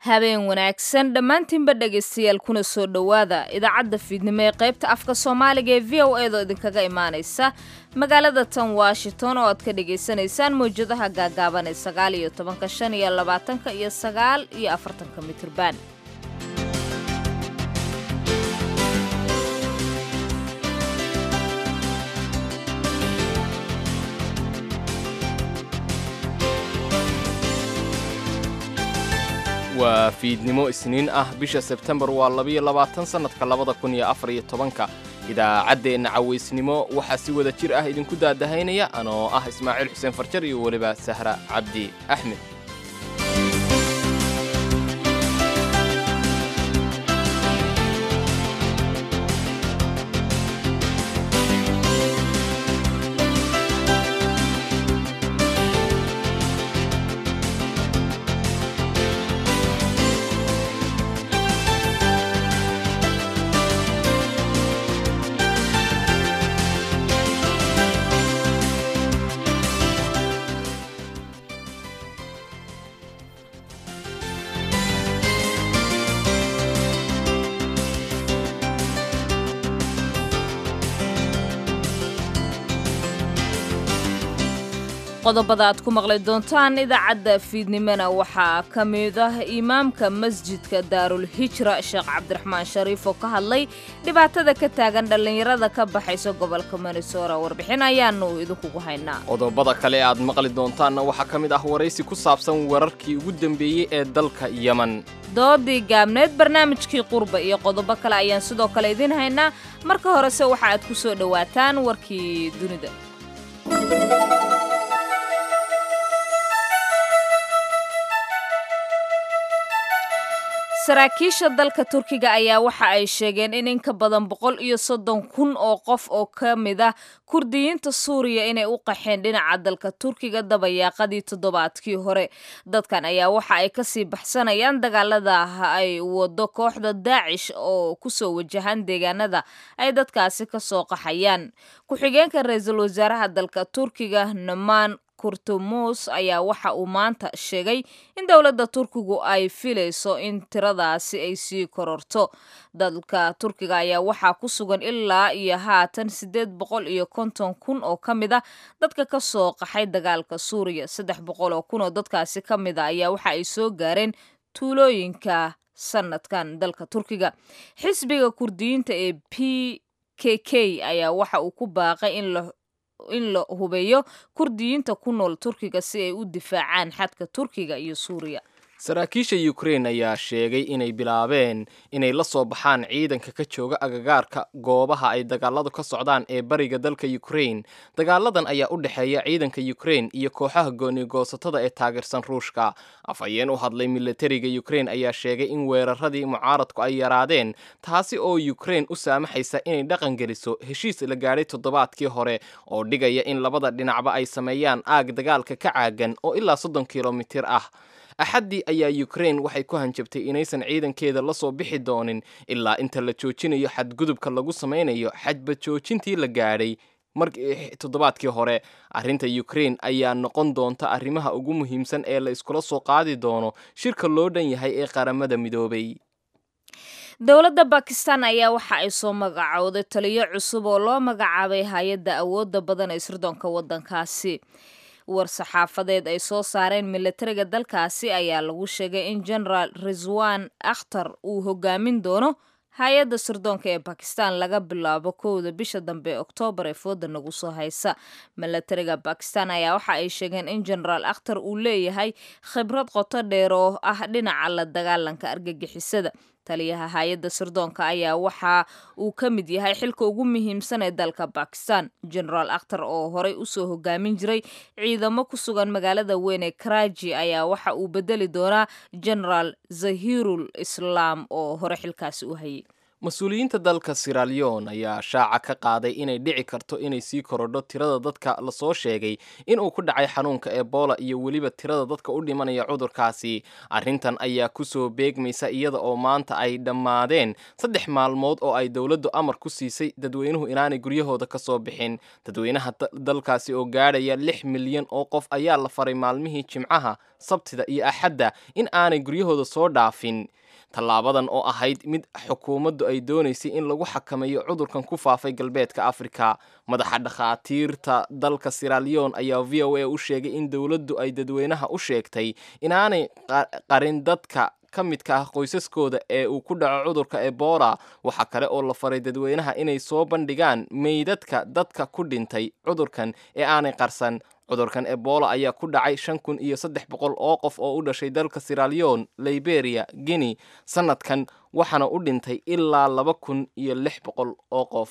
habeen wanaagsan dhammaantiinba dhegaystayaal kuna soo dhowaada idaacadda fiidnimo ee qaybta afka soomaaliga ee v o eedoo idinkaga imaanaysa magaalada tan washington oo aad ka dhegaysanaysaan mawjadaha gaagaaban ee 19, 25 iyo 49 mitirban. waa fiidnimo isniin ah bisha Sebtembar waa 22 sanadka 2014 idaacaddeena cawaysnimo waxaa si wada jir ah idinku daadahaynaya anoo ah Ismaaciil Xuseen Farjar iyo waliba Sahra Cabdi Axmed. qodobada aad ku maqlay doontaan idaacadda fiidnimona waxaa ka mid ah imaamka masjidka Daarul Hijra Sheekh Cabdiraxmaan Shariif oo ka hadlay dhibaatada ka taagan dhalinyarada ka baxaysa gobolka Minnesota. warbixin ayaanu idinku haynaa. qodobada kale aad maqli doontaan waxaa ka mid ah waraysi ku saabsan wararkii ugu dambeeyay ee dalka Yemen. doodii gaabneed barnaamijkii qurba iyo qodobo kale ayaan sidoo kale idin haynaa. marka horese waxa aad ku soo dhawaataan warkii dunida. saraakiisha dalka Turkiga ayaa waxa ay sheegeen in ka badan 130,000 oo qof oo ka mid ah Kurdiyiinta Suuriya inay u qaxeen dhinaca dalka Turkiga dabayaaqadii toddobaadkii hore. dadkan ayaa waxa ay ka sii baxsanayaan dagaalada ay wado kooxda Daesh oo ku soo wajahan deegaanada ay dadkaasi ka soo qaxayaan. ku-xigeenka ra'iisul wasaaraha dalka Turkiga Numan Kurtulmus ayaa waxa uu maanta sheegay in dawladda Turkigu ay filayso in tiradaasi ay sii kororto. dalka Turkiga ayaa waxa ku sugan ilaa iyo haatan 850,000 oo kamid ah dadka ka soo qaxay dagaalka Suuriya. 300,000 oo dadkaasi kamid ah ayaa waxa ay soo gaareen tuulooyinka sanadkan dalka Turkiga. xisbiga Kurdiyiinta ee PKK ayaa waxa uu ku baaqay in la hubeeyo Kurdiyiinta ku nool Turkiga si ay u difaacaan xadka Turkiga iyo Suuriya. saraakiisha Ukraine ayaa sheegay inay bilaabeen inay la soo baxaan ciidanka ka jooga agagaarka goobaha ay dagaaladu ka socdaan ee bariga dalka Ukraine. dagaaladan ayaa u dhaxeeya ciidanka Ukraine iyo kooxaha gooni-goosatada ee taageersan Ruushka. afhayeen u hadlay militariga Ukraine ayaa sheegay in weeraradii mucaaradku ay yaraadeen, taasi oo Ukraine u saamaxaysa inay dhaqan geliso heshiis la gaadhay toddobaadkii hore oo dhigaya in labada dhinacba ay sameeyaan aag dagaalka ka caagan oo ilaa 30 kilomitir ah. axaddii ayaa Ukraine waxay ku hanjabtay inaysan ciidankeeda la soo bixi doonin ilaa inta la joojinayo xadgudubka lagu sameynayo xadba joojintii la gaadhay toddobaadkii hore. arrinta Ukraine ayaa noqon doonta arrimaha ugu muhiimsan ee la iskula soo qaadi doono shirka loo dhan yahay ee qaramada midoobay. dowladda Pakistan ayaa waxa ay soo magacowday taliyo cusub oo loo magacaabay hay'adda awoodda badan ee sirdoonka waddankaasi. war-saxaafadeed ay soo saareen militariga dalkaasi ayaa lagu sheegay in General Rizwan Akhtar uu hogaamin doono hay'adda sirdoonka ee Pakistan laga bilaabo 1 bisha dambe Oktoobar ee fooda nagu soo haysa. militariga Pakistan ayaa waxa ay sheegeen in General Akhtar uu leeyahay khibrad qoto dheer oo ah dhinaca la dagaalanka argagixisada. taliyaha hay'adda sirdoonka ayaa waxa uu ka mid yahay xilka ugu muhiimsan ee dalka Pakistan. General Akhtar oo horey u soo hogaamin jiray ciidamo ku sugan magaalada weyn ee Karachi ayaa waxa uu bedeli doonaa General Zahirul Islam oo hore xilkaasi u hayay. mas-uuliyiinta dalka Sierra Leone ayaa shaaca ka qaaday inay dhici karto inay sii korodho tirada dadka lasoo sheegay inuu ku dhacay xanuunka Ebola iyo weliba tirada dadka u dhimanaya cudurkaasi. Arrintan ayaa kusoo beegmaysa iyada oo maanta ay dhammaadeen 3 maalmood oo ay dowladdu amar ku siisay dadweynuhu inaanay guryahooda ka soo bixin. Dadweynaha dalkaasi oo gaadhaya 6 milyan oo qof ayaa la faray maalmihii Jimcaha, Sabtida iyo Axadda in aanay guryahooda soo dhaafin. Tallaabadan oo ahayd mid xukuumaddu ay doonaysay in lagu xakameeyo cudurkan ku faafay galbeedka Afrika. Madaxa dhakhaatiirta dalka Sierra Leone ayaa VOA u sheegay in dowladdu ay dadweynaha u sheegtay inaanay qarin dadka ka midka ah qoysaskooda ee uu ku dhaco cudurka Ebola. Waxa kale oo la faray dadweynaha inay soo bandhigaan meydadka dadka ku dhintay cudurkan ee aanay qarsan. Cudurkan Ebola ayaa ku dhacay 5,300 oo qof oo u dhashay dalka Sierra Leone, Liberia, Guinea sanadkan, waxaana u dhintay ilaa 2,600 oo qof.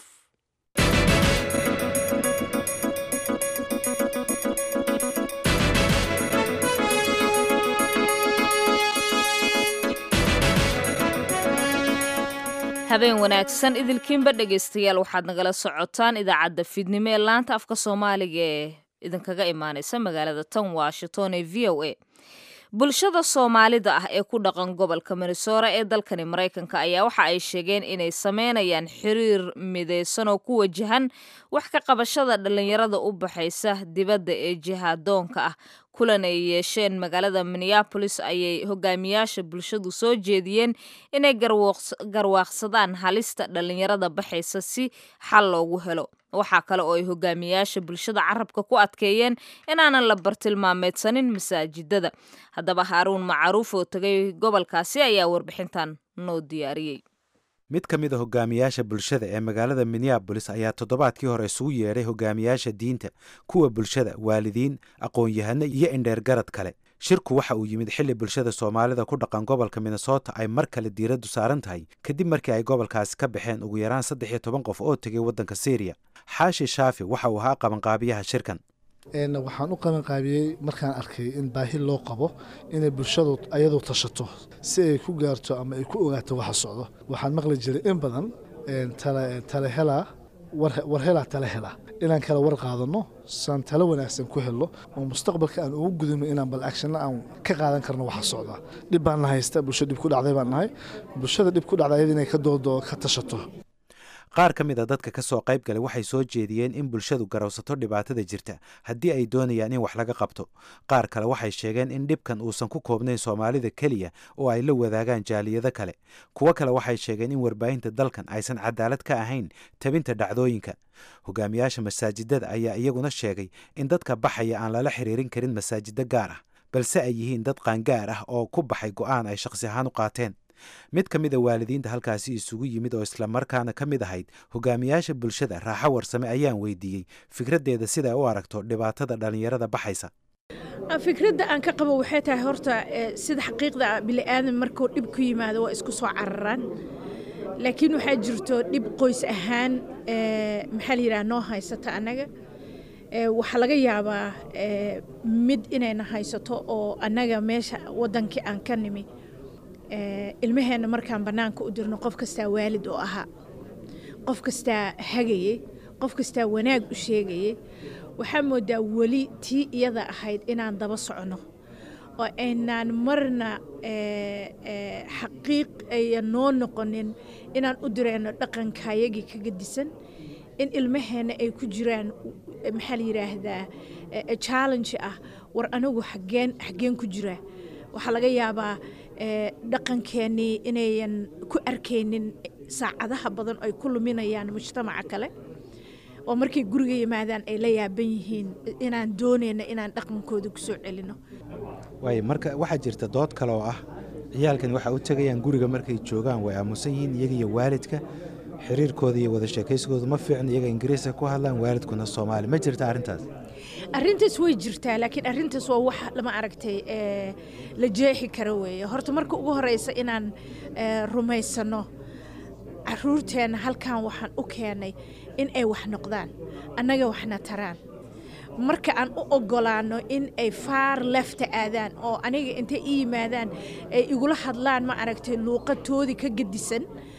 habeen wanaagsan idilkiinba dhegaystayaal, waxaad nagala socotaan idaacadda fiidnimo ee laanta afka Soomaaliga ee idinkaga imaanaysa magaalada tan Washington ee VOA. bulshada Soomaalida ah ee ku dhaqan gobolka Minnesota ee dalkani Mareykanka ayaa waxa ay sheegeen inay sameynayaan xiriir mideysan oo ku wajahan wax ka qabashada dhalinyarada u baxaysa dibadda ee jihaadoonka ah. kulan ay yeesheen magaalada Minneapolis ayay hogaamiyaasha bulshadu soo jeediyeen inay garwaaqsadaan halista dhalinyarada baxaysa si xal loogu helo. waxaa kale oo ay hogaamiyaasha bulshada carabka ku adkeeyeen inaanan la bartilmaameedsanin masaajidada. haddaba Haaruun Macruuf oo tagay gobolkaasi ayaa warbixintan noo diyaariyey. mid ka mid ah hogaamiyaasha bulshada ee magaalada Minneapolis ayaa toddobaadkii hore isugu yeedhay hogaamiyaasha diinta, kuwa bulshada, waalidiin, aqoon-yahano iyo indheergarad kale. shirku waxa uu yimid xilli bulshada Soomaalida ku dhaqan gobolka Minnesota ay mar kale diiraddu saaran tahay kadib markii ay gobolkaasi ka baxeen ugu yaraan 13 qof oo tegay waddanka Syria. Xaashi Shaafi waxa uu ahaa qabanqaabiyaha shirkan. waxaan u qabanqaabiyey markaan arkay in baahi loo qabo inay bulshadu ayadu tashato si ay ku gaarto ama ay ku ogaato waxa socdo. waxaan maqli jiray in badan tala helaa war helaa tala helaa, inaan kala war qaadano saan talo wanaagsan ku helo oo mustaqbalka aan ugu gudubno inaan bal action aan ka qaadan karno waxa socda. dhib baan haysta, bulshada dhib ku dhacday baan nahay, bulshada dhib ku dhacday inay ka doodo ka tashato. qaar ka mid a dadka ka soo qayb galay waxay soo jeediyeen in bulshadu garowsato dhibaatada jirta haddii ay doonayaan in wax laga qabto. qaar kale waxay sheegeen in dhibkan uusan ku koobnayn Soomaalida keliya oo ay la wadaagaan jaaliyado kale. kuwo kale waxay sheegeen in warbaahinta dalkan aysan cadaalad ka ahayn tabinta dhacdooyinka. hogaamiyaasha masaajidada ayaa iyaguna sheegay in dadka baxaya aan lala xiriirin karin masaajida gaar ah, balse ay yihiin dad qaangaar ah oo ku baxay go'aan ay shakhsi ahaan u qaateen. mid ka mid a waalidiinta halkaasi isugu yimid oo isla markaana ka mid ahayd hogaamiyaasha bulshada, Raaxo Warsame, ayaan weydiiyey fikraddeeda sida ay u aragto dhibaatada dhalinyarada baxaysa. fikradda aan ka qabo waxay tahay horta sida xaqiiqda bini'aadam markuu dhib ku yimaado waa isku soo cararaan, laakiin waxaa jirto dhib qoys ahaan maxaa la yidhaha noo haysata annaga. waxaa laga yaabaa mid inayna haysato oo annaga meesha waddankii aan ka nimi ilmaheena markaan bannaanka u dirno qof kastaa waalid oo ahaa, qof kastaa hagayey, qof kastaa wanaag u sheegayey. waxaa moodaa weli tii iyada ahayd inaan daba socono oo aynaan marna xaqiiq ayan noo noqonin inaan u direyno dhaqankayagii kaga disan, in ilmaheena ay ku jiraan maxaa la yidhaahdaa challenge ah war anigu xaggeen ku jiraa. waxaa laga yaabaa dhaqankeenii inayan ku arkaynin saacadaha badan ay ku luminayaan mujtamaca kale, oo markay guriga yimaadaan ay la yaaban yihiin inaan doonayno inaan dhaqankooda ku soo celino. waayo marka waxaa jirta dood kale oo ah ciyaalkan waxay u tagayaan guriga markay joogaan way aamusan yihiin iyaga iyo waalidka, xiriirkooda iyo wada sheekaysigooda ma fiicna, iyaga ingiriiska ku hadlaan waalidkuna Soomaali. ma jirta arrintaas? arrintaas way jirtaa, laakiin arrintaas waa wax lama aragtay la jeexi karo weeye. horta marka ugu horeysa inaan rumaysano caruurteena halkan waxaan u keenay in ay wax noqdaan, annaga waxna taraan. marka aan u ogolaano in ay far lefta aadaan oo aniga intay ii yimaadaan ay igula hadlaan ma aragtay luuqadoodii ka gedisan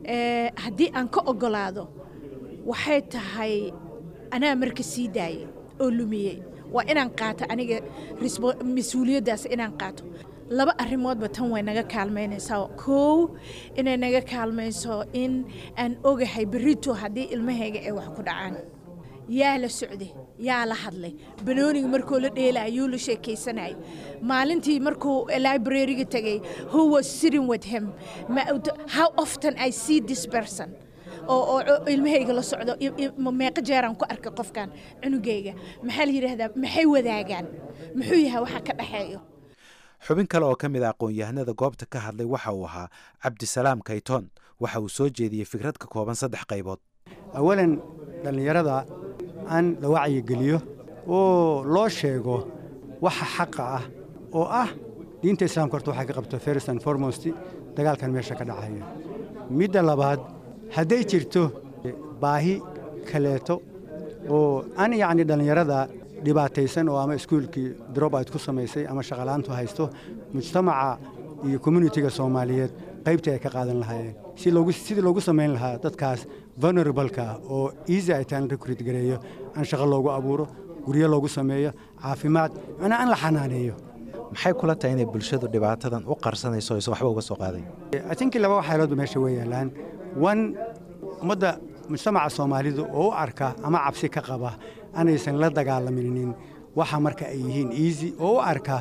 haddii aan ka ogolaado waxay tahay anaa marka sii daayay oo lumiyey waa inaan qaato aniga mas-uuliyaddaas inaan qaato laba arrimoodba tan way naga kaalmaynaysaa koow inay naga kaalmayso in aan ogahay berrito haddii ilmahayga ay wax ku dhacaan yaa la socday yaa la hadlay banooniga markuu la dheelaayuu la sheekaysanayay maalintii markuu library-ga tagay who was sitting with him how often I see this person oo ilmahayga la socdo meeqa jeeraan ku arkay qofkan cunugayga maxaa la yidhaahdaa maxay wadaagaan muxuu yahay waxa ka dhexeeyo xubin kale oo ka mid a aqoon-yahanada goobta ka hadlay waxa uu ahaa cabdisalaam kaytoon waxa uu soo jeediyey fikrad ka kooban 3 qaybood awalan dhallinyarada aan la wacyigeliyo oo loo sheego waxa xaqa ah oo ah diinta islaamka horta waxay ka qabto first and foremost dagaalkan meesha ka dhacaya midda labaad hadday jirto baahi kaleeto oo aan yacni dhallinyarada dhibaataysan oo ama iskuulkii dropout ku samaysay ama shaqalaantu haysto mujtamaca iyo communitiga Soomaaliyeed qaybta ay ka qaadan lahaayeen sidii loogu samayn lahaa dadkaas vulnerable-ka oo easy ay taan recruit gareeyo aan shaqo loogu abuuro guryo loogu sameeyo caafimaad aan la xanaaneeyo maxay kula tahay inay bulshadu dhibaatadan u qarsanayso oo waxba uga soo qaaday I think laba waxyaalood meesha way yaalaan one ummadda mujtamaca Soomaalidu oo arka ama cabsi ka qaba anaysan la dagaalamin waxa marka ay yihiin easy oo arka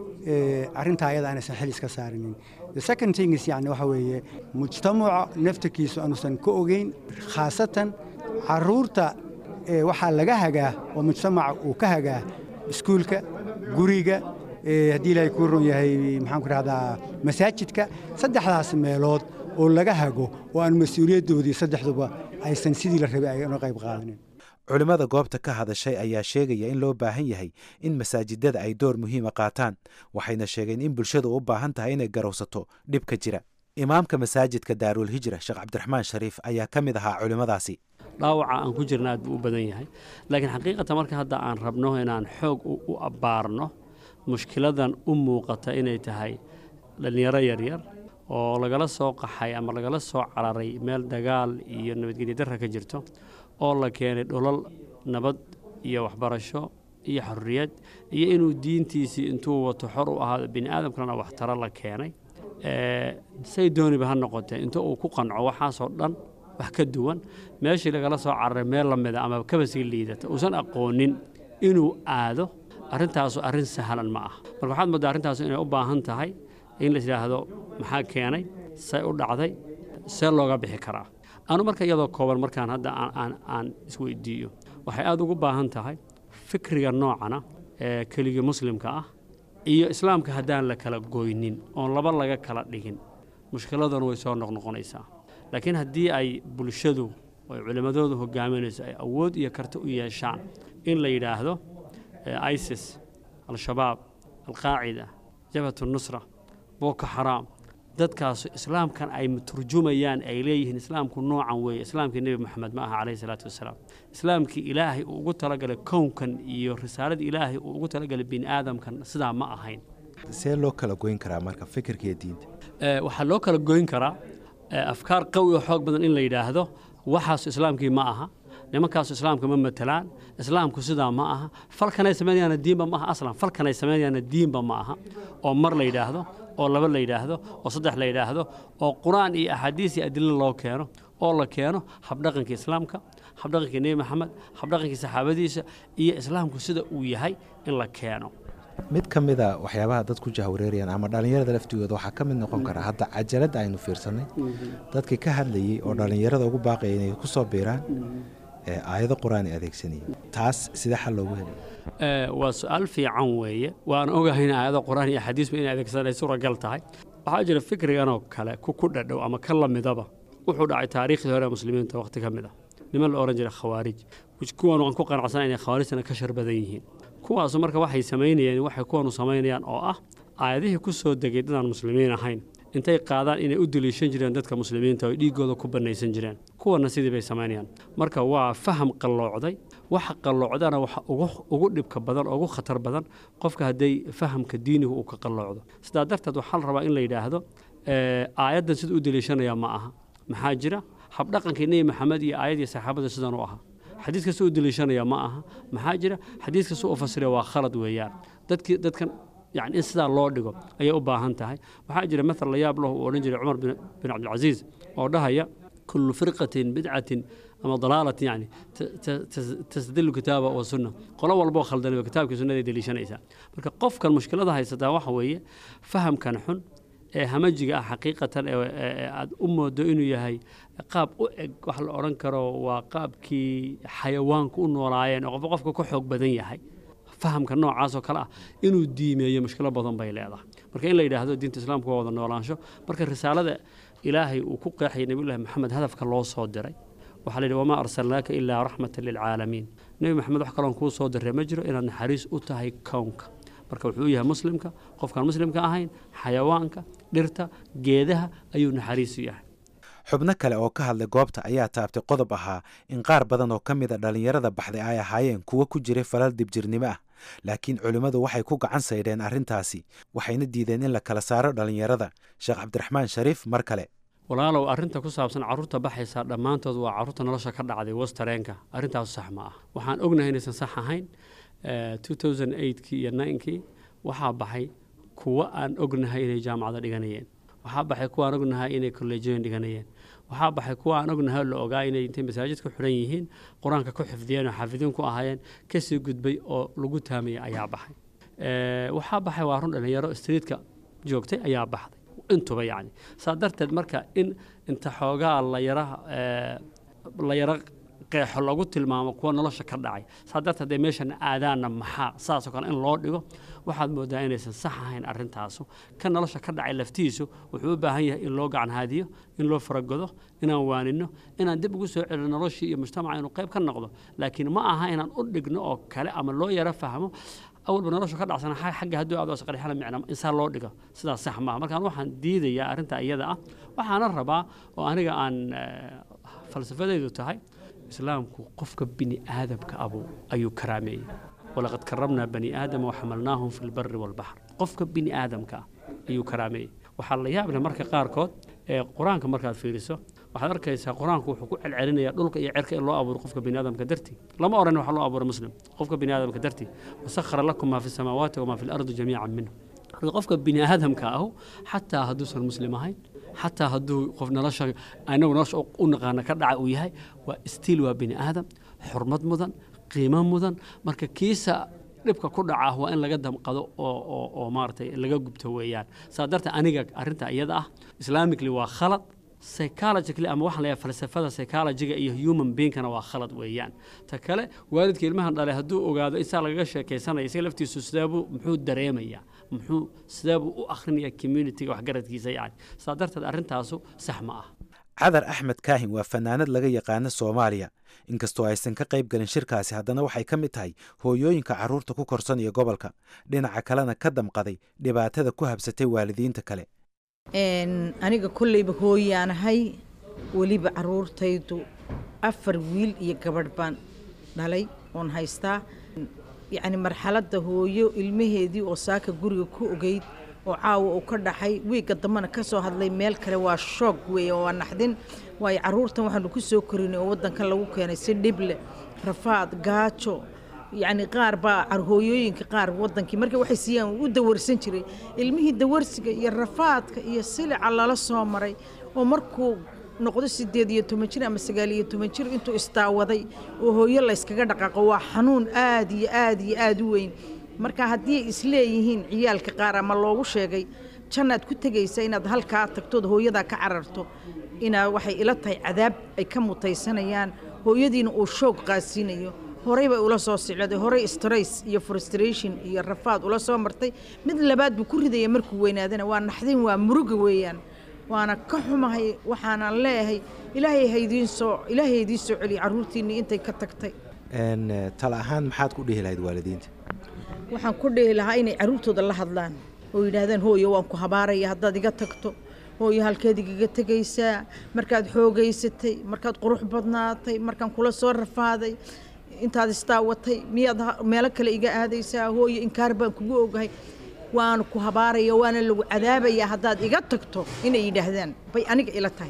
arinta ayada aanaysan xil iska saarinin the second thing is yani waxa weeye mujtamaca naftigiisu aanusan ka ogeyn khaasatan caruurta waxa laga hagaa oo mujtamaca uu ka hagaa iskuulka guriga haddii ilaahay ku ron yahay maxaan ku rahdaa masaajidka saddexdaas meelood oo laga hago oo aan mas'uuliyadoodii saddexduba aysan sidii la rabay ay uga qayb qaadanin culimada goobta ka hadashay ayaa sheegaya in loo baahan yahay in masaajidada ay door muhiima qaataan waxayna sheegeen in bulshadu u baahan tahay inay garowsato dhibka jira imaamka masaajidka daarul hijra sheekh cabdiraxmaan shariif ayaa ka mid ahaa culimadaasi dhaawaca aan ku jirna aad buu u badan yahay laakiin xaqiiqatan marka hadda aan rabno inaan xoog u abbaarno mushkiladan u muuqata inay tahay dhalinyaro yaryar oo lagala soo qaxay ama lagala soo cararay meel dagaal iyo nabadgelyo darra ka jirto oo la keenay dholol nabad iyo waxbarasho iyo xorriyad iyo inuu diintiisii intuu wato xor u ahaado bini aadamkana wax tara la keenay say dooniba ha noqotee inta uu ku qanco waxaasoo dhan wax ka duwan meeshii lagala soo cararay meel la mida ama kaba sii liidata uusan aqoonin inuu aado arrintaasu arrin sahlan ma ah marka waxaad moodaa arrintaasu inay u baahan tahay in la yidhaahdo maxaa keenay say u dhacday see looga bixi karaa anu marka iyadoo kooban markaan hadda aan isweydiiyo waxay aad ugu baahan tahay fikriga noocana ee keligii muslimka ah iyo islaamka haddaan la kala goynin oon laba laga kala dhigin mushkiladuna way soo noqnoqonaysaa laakiin haddii ay bulshadu oo culimadoodu hogaaminayso ay awood iyo karti u yeeshaan in la yidhaahdo ISIS al-shabaab al-qaacida jabhat nusra boko haram dadkaas islaamkan ay turjumayaan ay leeyihiin islaamku noocan weeye islaamkii nabi maxamed ma aha calayhi salaatu wasalaam islaamkii ilaahay uu ugu talagalay kownkan iyo risaalada ilaahay uu ugu talagalay bini aadamkan sidaa ma ahayn see loo kala goyn karaa marka fikirka iyo diinta waxaa loo kala goyn karaa afkaar qawi oo xoog badan in la yidhaahdo waxaas islaamkii ma aha nimankaasu islaamka ma matalaan islaamku sidaa ma aha falkanay sameeyaana diinba ma aha aslan falkanay sameeyaana diinba ma aha oo mar la yidhaahdo oo laba la yidhaahdo oo saddex la yidhaahdo oo quraan iyo axaadiis iyo adilo loo keeno oo la keeno habdhaqankii islaamka habdhaqankii nebi maxamed habdhaqankii saxaabadiisa iyo islaamku sida uu yahay in la keeno mid ka mid a waxyaabaha dad ku jahwareerayaan ama dhallinyarada laftigooda waxaa ka mid noqon kara hadda cajaladda aynu fiirsanay dadkii ka hadlayey oo dhallinyarada ugu baaqaya inay ku soo biiraan aayado quraan ay adeegsanayeen taas sidee xal loogu helay waa su'aal fiican weeye waan ogahay in aayado quraan iyo xadiisba inay adeegsanay suuragal tahay waxaa jira fikrigan oo kale ku dhadhow ama ka lamidaba wuxuu dhacay taariikhdii hore muslimiinta waqti ka mid ah niman la oran jiray khawaarij kuwan aan ku qanacsan inay khawaarijtana ka shar badan yihiin kuwaasu marka waxay samaynayeen waxay kuwanu samaynayaan oo ah aayadihii ku soo degay dadaan muslimiin ahayn intay qaadaan inay u daliishan jireen dadka muslimiinta oo dhiigooda ku banaysan jireen kuwana sidii bay samaynayaan marka waa faham qalloocday waxa qalloocdana waxa ugu dhibka badan ugu khatar badan qofka haday fahamka diiniga uu ka qalloocdo sidaa darteed waxaa la rabaa in la yidhaahdo aayaddan sida u daliishanaya ma aha maxaa jira habdhaqankii nebi maxamed iyo aayadii saxaabada sidan u ahaa xadiis kasta uu daliishanaya ma aha maxaa jira xadiis kasta uu fasiraya waa khalad weeyaan dadkan يعني إن سدا الله دقو أي أبا هنتهاي وحاجة مثل ياب له ورنجل عمر بن عبد العزيز وده هي كل فرقة بدعة أما ضلالة يعني تستدل كتابة وسنة قالوا والله خلدنا بكتاب كسنة دي ليش نيسا مركب قف كان مشكلة ده هي سداوة حوية فهم كان حن همجي حقيقة أمه دينه يهي قاب وحل أورنكرو وقاب كي حيوان كون وراين وقف كحوق بدن يهي fahamka noocaas oo kale ah inuu diimeeyo mushkilad badan bay leedahay marka in la yiraahdo diinta islaamku waa wada noolaansho marka risaalada ilaahay uu ku qeexay nabiyullaahi maxamed hadafka loo soo diray waxa la yiraahdaa wama arsalnaaka illa rahmatan lil alamin nabi maxamed wax kale oo ku soo diray ma jiro inaad naxariis u tahay koonka marka wuxuu yahay muslimka qofkan muslimka ahayn xayawaanka dhirta geedaha ayuu naxariis u yahay xubno kale oo ka hadlay goobta ayaa taabtay qodob ahaa in qaar badan oo ka mid a dhalinyarada baxday ay ahaayeen kuwa ku jiray falal dibjirnimo ah laakiin culimmadu waxay ku gacan saydheen arrintaasi waxayna diideen in la kala saaro dhalinyarada sheekh cabdiraxmaan shariif mar kale walaalow arrinta ku saabsan carruurta baxaysa dhammaantood waa carruurta nolosha ka dhacday wastareenka arrintaas sax ma ah waxaan ognahay inaysan sax ahayn 2008kii iyo 9kii waxaa baxay kuwa aan ognahay inay jaamacada dhiganayeen waxaa baxay kuwa aan ognahay inay kolleejooyin dhiganayeen waxaa baxay kuwa aan ognahay la ogaa inay intay masaajid ku xiran yihiin quraanka ku xifdiyeen oo xaafidiin ku ahaayeen ka sii gudbay oo lagu taamiyay ayaa baxay waxaa baxay waa run dhalinyaro streetka joogtay ayaa baxday intuba yani saadarteed marka in inta xoogaa la yara qeexo lagu tilmaamo kuwa nolosha ka dhacay saadarteed meeshan aadaana maxaa saas oo kale in loo dhigo waxaad moodaa inaysan sax ahayn arrintaasu ka nolosha ka dhacay laftiisu wuxuu u baahan yahay in loo gacan haadiyo in loo faragado inaan waanino inaan dib ugu soo celino noloshii iyo mujtamaca inuu qayb ka noqdo laakiin ma aha inaan u dhigno oo kale ama loo yara fahmo awalba nolosha ka dhacsan xagga hadduu aad oo qarixana micna insaan loo dhigo sidaas sax maaha markaan waxaan diidayaa arrinta iyada ah waxaana rabaa oo aniga aan falsafadaydu tahay islaamku qofka bini aadamka ayuu karaameeyay ولقد كرمنا بني آدم وحملناهم في البر والبحر قفك بني آدم أيو كرامي وحال يابنا مركا قاركود قرآنك مركا فيرسو waxaad arkaysaa quraanku wuxuu ku celcelinayaa dhulka iyo cirka in loo abuuro qofka bini'aadamka dartii lama oran waxa loo abuuro muslim qofka bini'aadamka dartii wasakhara lakum ma fi samawati wa ma fi al-ardi jami'an minhu qofka bini'aadamka ah xataa haduusan muslim ahayn xataa haduu qof nolosha aynagu nolosha u naqaana ka dhaca uu yahay waa stiil waa bini'aadam xurmad mudan qiimo mudan marka kiisa dhibka ku dhaca waa in laga damqado oo maartay laga gubto weeyaan saadarta aniga arinta iyada ah islamically waa khalad psychologically ama waxa la yiraahdo falsafada psychologiga iyo human being kana waa khalad weeyaan ta kale waalidka ilmahan dhalay haduu ogaado isaa laga sheekeysanayo isaga laftiisu sidaabu muxuu dareemayaa muxuu sidaabu u akhrinaya community-ga wax garadkiisa yaani saadarta arintaasu sax ma ah cadar axmed kaahin waa fanaanad laga yaqaano Soomaaliya inkastoo aysan ka qayb galin shirkaasi haddana waxay ka mid tahay hooyooyinka carruurta ku korsanaya gobolka dhinaca kalena ka damqaday dhibaatada ku habsatay waalidiinta kale aniga kulleyba hooyaanahay weliba carruurtaydu 4 wiil iyo gabadh baan dhalay oon haystaa yacni marxaladda hooyo ilmaheedii oo saaka guriga ku ogeyd oo caawa uu ka dhaxay wiiga dambana ka soo hadlay meel kale waa shoog weeye waa naxdin waayo carruurtan waxaanu ku soo korinay oo waddankan lagu keenay si dhible rafaad gaajo يعني qaar baa hooyooyinka qaar wadankii markay waxay siiyaan u dawarsan jiray ilmihii dawarsiga iyo rafaadka iyo silica lala soo maray oo markuu noqdo 18 jir ama 19 jir intuu istaawaday oo hooyo la iskaga dhaqaaqo waa xanuun aad iyo aad iyo aad u weyn marka haddii isleeyihiin ciyaalka qaar ama loogu sheegay jannaad ku tagaysa inaad halkaa tagto hooyada ka cararto ina waxay ila tahay cadaab ay ka mutaysanayaan hooyadiina uu shoog qaasinayo horay bay ula soo sicday horay stress iyo frustration iyo rafaad ula soo martay mid labaad buu ku ridayay markuu weynaadana waa naxdin waa muruga weeyaan waana ka xumahay waxaana leeyahay ilaahay haydiin soo celi carruurtiinii intay ka tagtay tala ahaan maxaad ku dhihi lahayd waalidiinta waxaan ku dhihi lahaa inay carruurtooda la hadlaan oo yidhaahdaan hooyo waan ku habaaraya haddaad iga tagto hooyo halkeed igaga tegaysaa markaad xoogaysatay markaad qurux badnaatay markaan kula soo rafaaday intaad istaawatay miyaad meelo kale iga aadaysaa hooyo inkaar baan kugu ogahay waan ku habaaraya waana lagu cadaabaya haddaad iga tagto inay yidhaahdaan bay aniga ila tahay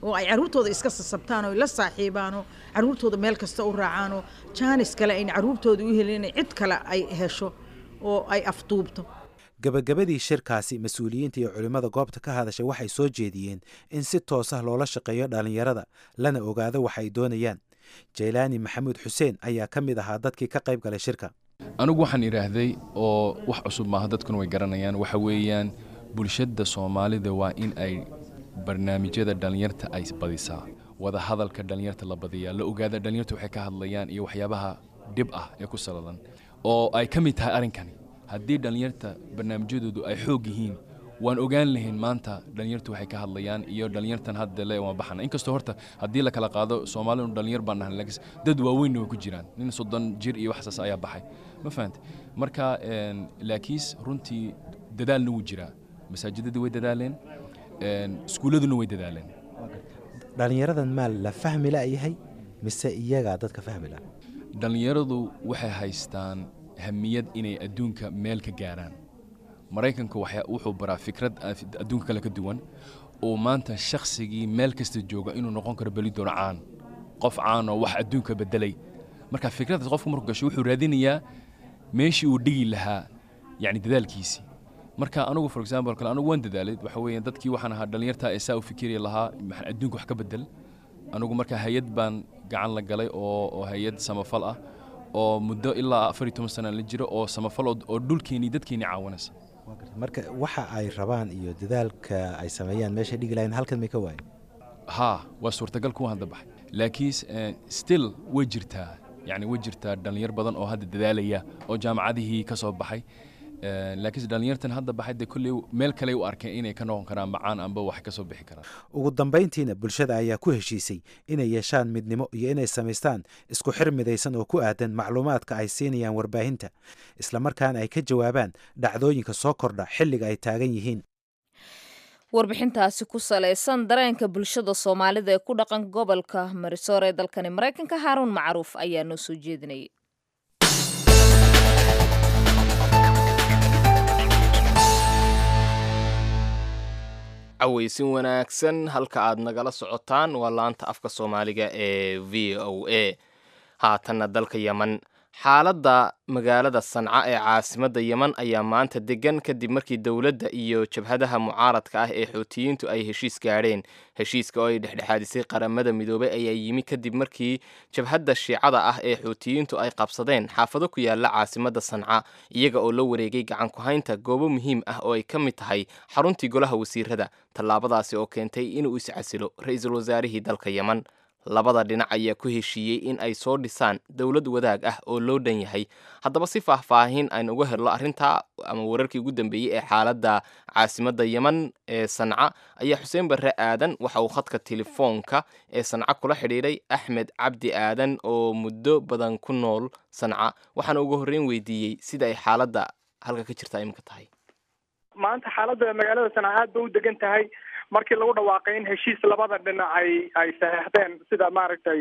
oo ay caruurtooda iska sasabtaan oo la saaxiibaan oo caruurtooda meel kasta u raacaan oo jaanis kale ay caruurtooda u helin cid kale ay hesho oo ay afduubto. gabagabadii shirkaasi mas-uuliyiinta iyo culimmada goobta ka hadashay waxay soo jeediyeen in si toos ah loola shaqeeyo dhallinyarada lana ogaado waxa ay doonayaan. jaylaani maxamuud xuseen ayaa ka mid ahaa dadkii ka qayb galay shirka. anigu waxaan idhaahday oo wax cusub maaha, dadkuna way garanayaan, waxa weeyaan bulshada Soomaalida waa in ay barnaamijyada dhalinyarta ay badisaa, wada hadalka dhalinyarta la badiyaa, la ogaada dhalinyartu waxay ka hadlayaan iyo waxyaabaha dhib ah ee ku saladan oo ay ka mid tahay arrinkani. haddii dhalinyarta barnaamijyadoodu ay xoog yihiin waan ogaan lahayn maanta dhalinyartu waxay ka hadlayaan iyo dhalinyartan hadda le waan baxana. inkastoo horta haddii la kala qaado Soomaalidu dhalinyar baan nahay, laakiin dad waaweyn way ku jiraan, nin 30 jir iyo waxaas ayaa baxay, ma fahantay? marka laakiin runtii dadaalna wuu jiraa, masaajidadu way dadaaleen, iskuuladuna way dadaaleen. dhalinyaradan maal la fahmi la yahay mise iyaga dadka fahmi la? dhalinyaradu waxay haystaan hamiyad inay adduunka meel ka gaaraan. Mareykanku wuxuu baraa fikrad adduunka kale ka duwan oo maanta shakhsigii meel kasta jooga inuu noqon karo beli doon caan, qof caan oo wax adduunka bedelay. marka fikradaas qofku markuu gasho wuxuu raadinayaa meeshii uu dhigi lahaa, yani dadaalkiisii. marka anigu for example kale anigu waan dadaalay, waxa weeyaan dadkii waxaan ahaa dhalinyarta ee saa u fikiraya lahaa maxaan adduunka wax ka bedel. anigu marka hay'ad baan gacan la galay oo hay'ad samafal ah oo muddo ilaa 14 sano la jiro oo samafal oo dhulkeeni dadkeeni caawanaysa. marka waxa ay rabaan iyo dadaalka ay sameeyaan meesha dhigi lahayn halkan ma ka waayay? waa suurtagal kuwa hadda baxay, laakiin still way jirtaa, yani way jirtaa dhalinyar badan oo hadda dadaalaya oo jaamacadihii ka soo baxay. laakiin dhalinyartan hadda baxay de kulli meel kale u arkeen inay ka noqon karaan macaan amba wax ka soo bixi karaan. ugu dambeyntiina bulshada ayaa ku heshiisay inay yeeshaan midnimo iyo inay samaystaan isku xir midaysan oo ku aadan macluumaadka ay siinayaan warbaahinta, isla markaana ay ka jawaabaan dhacdooyinka soo kordha xilliga ay taagan yihiin. warbixintaasi ku salaysan dareenka bulshada Soomaalida ee ku dhaqan gobolka Minnesota ee dalkani Mareykanka, Haaruun Macruuf ayaa noo soo jeedinayay. cawaysin wanaagsan, halka aad nagala socotaan waa laanta afka Soomaaliga ee VOA. haatanna dalka Yemen, xaaladda magaalada Sanca ee caasimadda Yemen ayaa maanta degan kadib markii dowladda iyo jabhadaha mucaaradka ah ee Xuutiyiintu ay heshiis gaadheen. heshiiska oo ay dhexdhexaadisay qaramada midoobay ayaa yimi kadib markii jabhadda Shiicada ah ee Xuutiyiintu ay qabsadeen xaafado ku yaala caasimadda Sanca, iyaga oo la wareegay gacan ku haynta goobo muhiim ah oo ay ka mid tahay xaruntii golaha wasiirada. tallaabadaasi oo keentay inuu iscasilo ra'iisul wasaarihii dalka Yemen. labada dhinac ayaa ku heshiiyey in ay soo dhisaan dowlad wadaag ah oo loo dhan yahay. haddaba si faahfaahin aynu uga helno arrintaa ama wararkii ugu dambeeyey ee xaaladda caasimadda Yemen ee Sanca ayaa Xuseen Barre Aadan waxa uu khadka telefoonka ee Sanca kula xidhiidhay Axmed Cabdi Aadan oo muddo badan ku nool Sanca, waxaana ugu horreyn weydiiyey sida ay xaaladda halka ka jirtaa iminka tahay. maanta xaaladda magaalada Sanca aad bay u degan tahay markii lagu dhawaaqay in heshiis labada dhinac ay saxeexdeen, sida maaragtay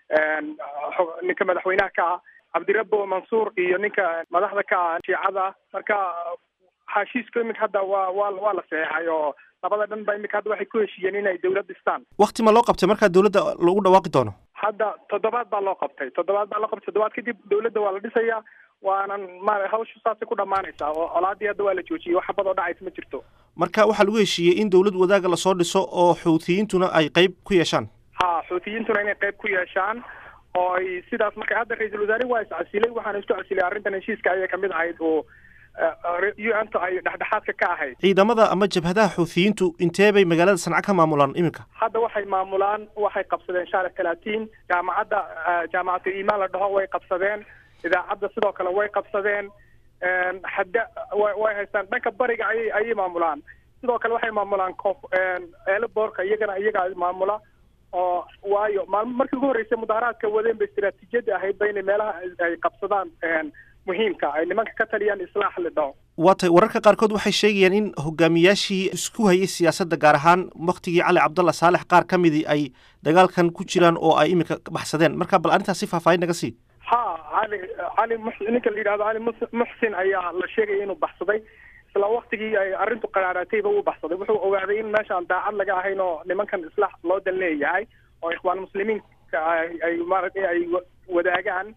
ninka madaxweynaha ka ah Cabdirabbo Mansuur iyo ninka madaxda ka ah Shiicada. marka heshiiska iminka hadda waa la saxeexay oo labada dhan ba iminka hadda waxay ku heshiiyeen inay dowlad dhistaan. waqti ma loo qabtay markaa dowladda lagu dhawaaqi doono? hadda toddobaad baa loo qabtay. toddobaad kadib dowladda waa la dhisayaa, waanan hawshu saasay ku dhammaanaysaa oo colaadii hadda waa la joojiyey, wax xabad oo dhacaysa ma jirto. marka waxaa lagu heshiiyey in dowlad wadaaga lasoo dhiso oo Xuutiyiintuna ay qayb ku yeeshaan? Xuutiyiintuna inay qayb ku yeeshaan oo ay sidaas. marka hadda ra'iisul wasaare waa iscasilay, waxaana isku casilay arrintan heshiiska ayay kamid ahayd oo UN-ta ay dhexdhexaadka ka ahayd. ciidamada ama jabhadaha Xuutiyiintu intee bay magaalada Sanca ka maamulaan iminka? hadda waxay maamulaan, waxay qabsadeen shaaric 30, jaamacadda iimaan la dhaho way qabsadeen, idaacadda sidoo kale way qabsadeen, hadda way haystaan. dhanka bariga ayay maamulaan, sidoo kale waxay maamulaan eelaboorka, iyaga maamula oo waayo markii ugu horreysay mudaharaadka wadeen bay istiraatiijiyadda ahayd ba inay meelaha ay qabsadaan muhiimka ay nimanka ka taliyaan islaax la dhaho. waatay wararka qaarkood waxay sheegayaan in hogaamiyaashii isku hayay siyaasadda gaar ahaan waqtigii Cali Cabdalla Saalex qaar ka midii ay dagaalkan ku jiraan oo ay iminka baxsadeen. marka bal arrintaas si faahfaahin naga sii. cali ninka la yidhahdo cali muxsin ayaa la sheegaya inuu baxsaday, isla waqtigii ay arrintu qaraaraatayba uu baxsaday wuxuu ogaaday in meeshaan daacad laga ahayn oo nimankan islaax loo dan leeyahay oo ikhwaan muslimiinka ay maaragtay ay wadaagaan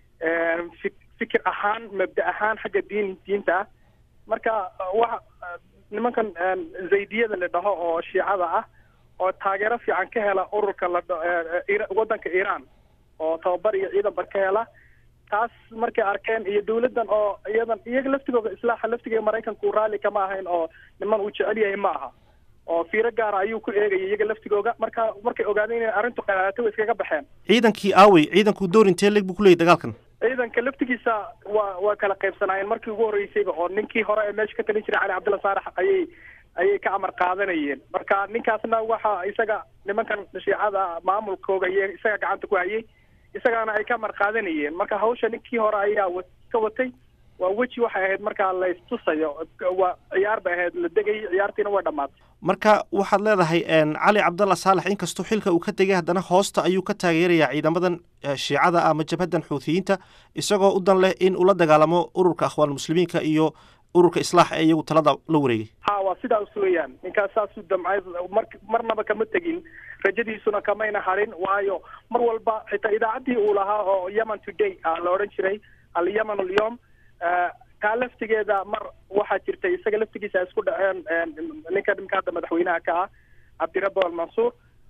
fikir ahaan mabda ahaan xagga diinta ah marka waxa nimankan zaydiyada la dhaho oo shiicada ah oo taageero fiican ka hela ururka waddanka Iran oo tababar iyo ciidanba ka hela taas markay arkeen iyo dawladdan oo iyaga laftigooda islaaxa laftigeeda Maraykanku raali kama ahayn oo niman uu jecel yahay ma aha oo fiiro gaar ayuu ku eegayay iyaga laftigooda markay ogaadeen in arrintu qaraaraatay way iskaga baxeen ciidankii aaway ciidanku door intee leeg buu ku leeyahay dagaalkan ciidanka laftigiisa waa kala qaybsanaayeen markii ugu horreysayba oo ninkii hore ee meesha ka talin jiray Cali Cabdalla Saarax ayay ka amar qaadanayeen marka ninkaasna waxa isaga nimankan shiicada maamulkooga iyo isaga gacanta ku hayay isagana ay ka amar qaadanayeen marka hawsha ninkii hore ayaa ka watay waa weji waxay ahayd marka la istusayo waa ciyaar bay ahayd la degay ciyaartiina way dhamaatay marka waxaad leedahay Cali Cabdalla Saalax inkastoo xilka uu ka tegay haddana hoosta ayuu ka taageerayaa ciidamadan shiicada ama jabhadan xuuthiyiinta isagoo u dan leh in uu la dagaalamo ururka akhwaan muslimiinka iyo ururka islaax ee iyagu talada la wareegay waa sidaas weeyaan ninkaas saas u damcay marnaba kama tegin rajadiisuna kamayna harin waayo mar walba xitaa idaacaddii uu lahaa oo Yemen Today la odhan jiray al-Yemen al-Yawm kaa laftigeeda mar waxaa jirtay isaga laftigiisa isku dhaceen ninka hadda madaxweynaha ka ah Cabdirabbi al-Mansuur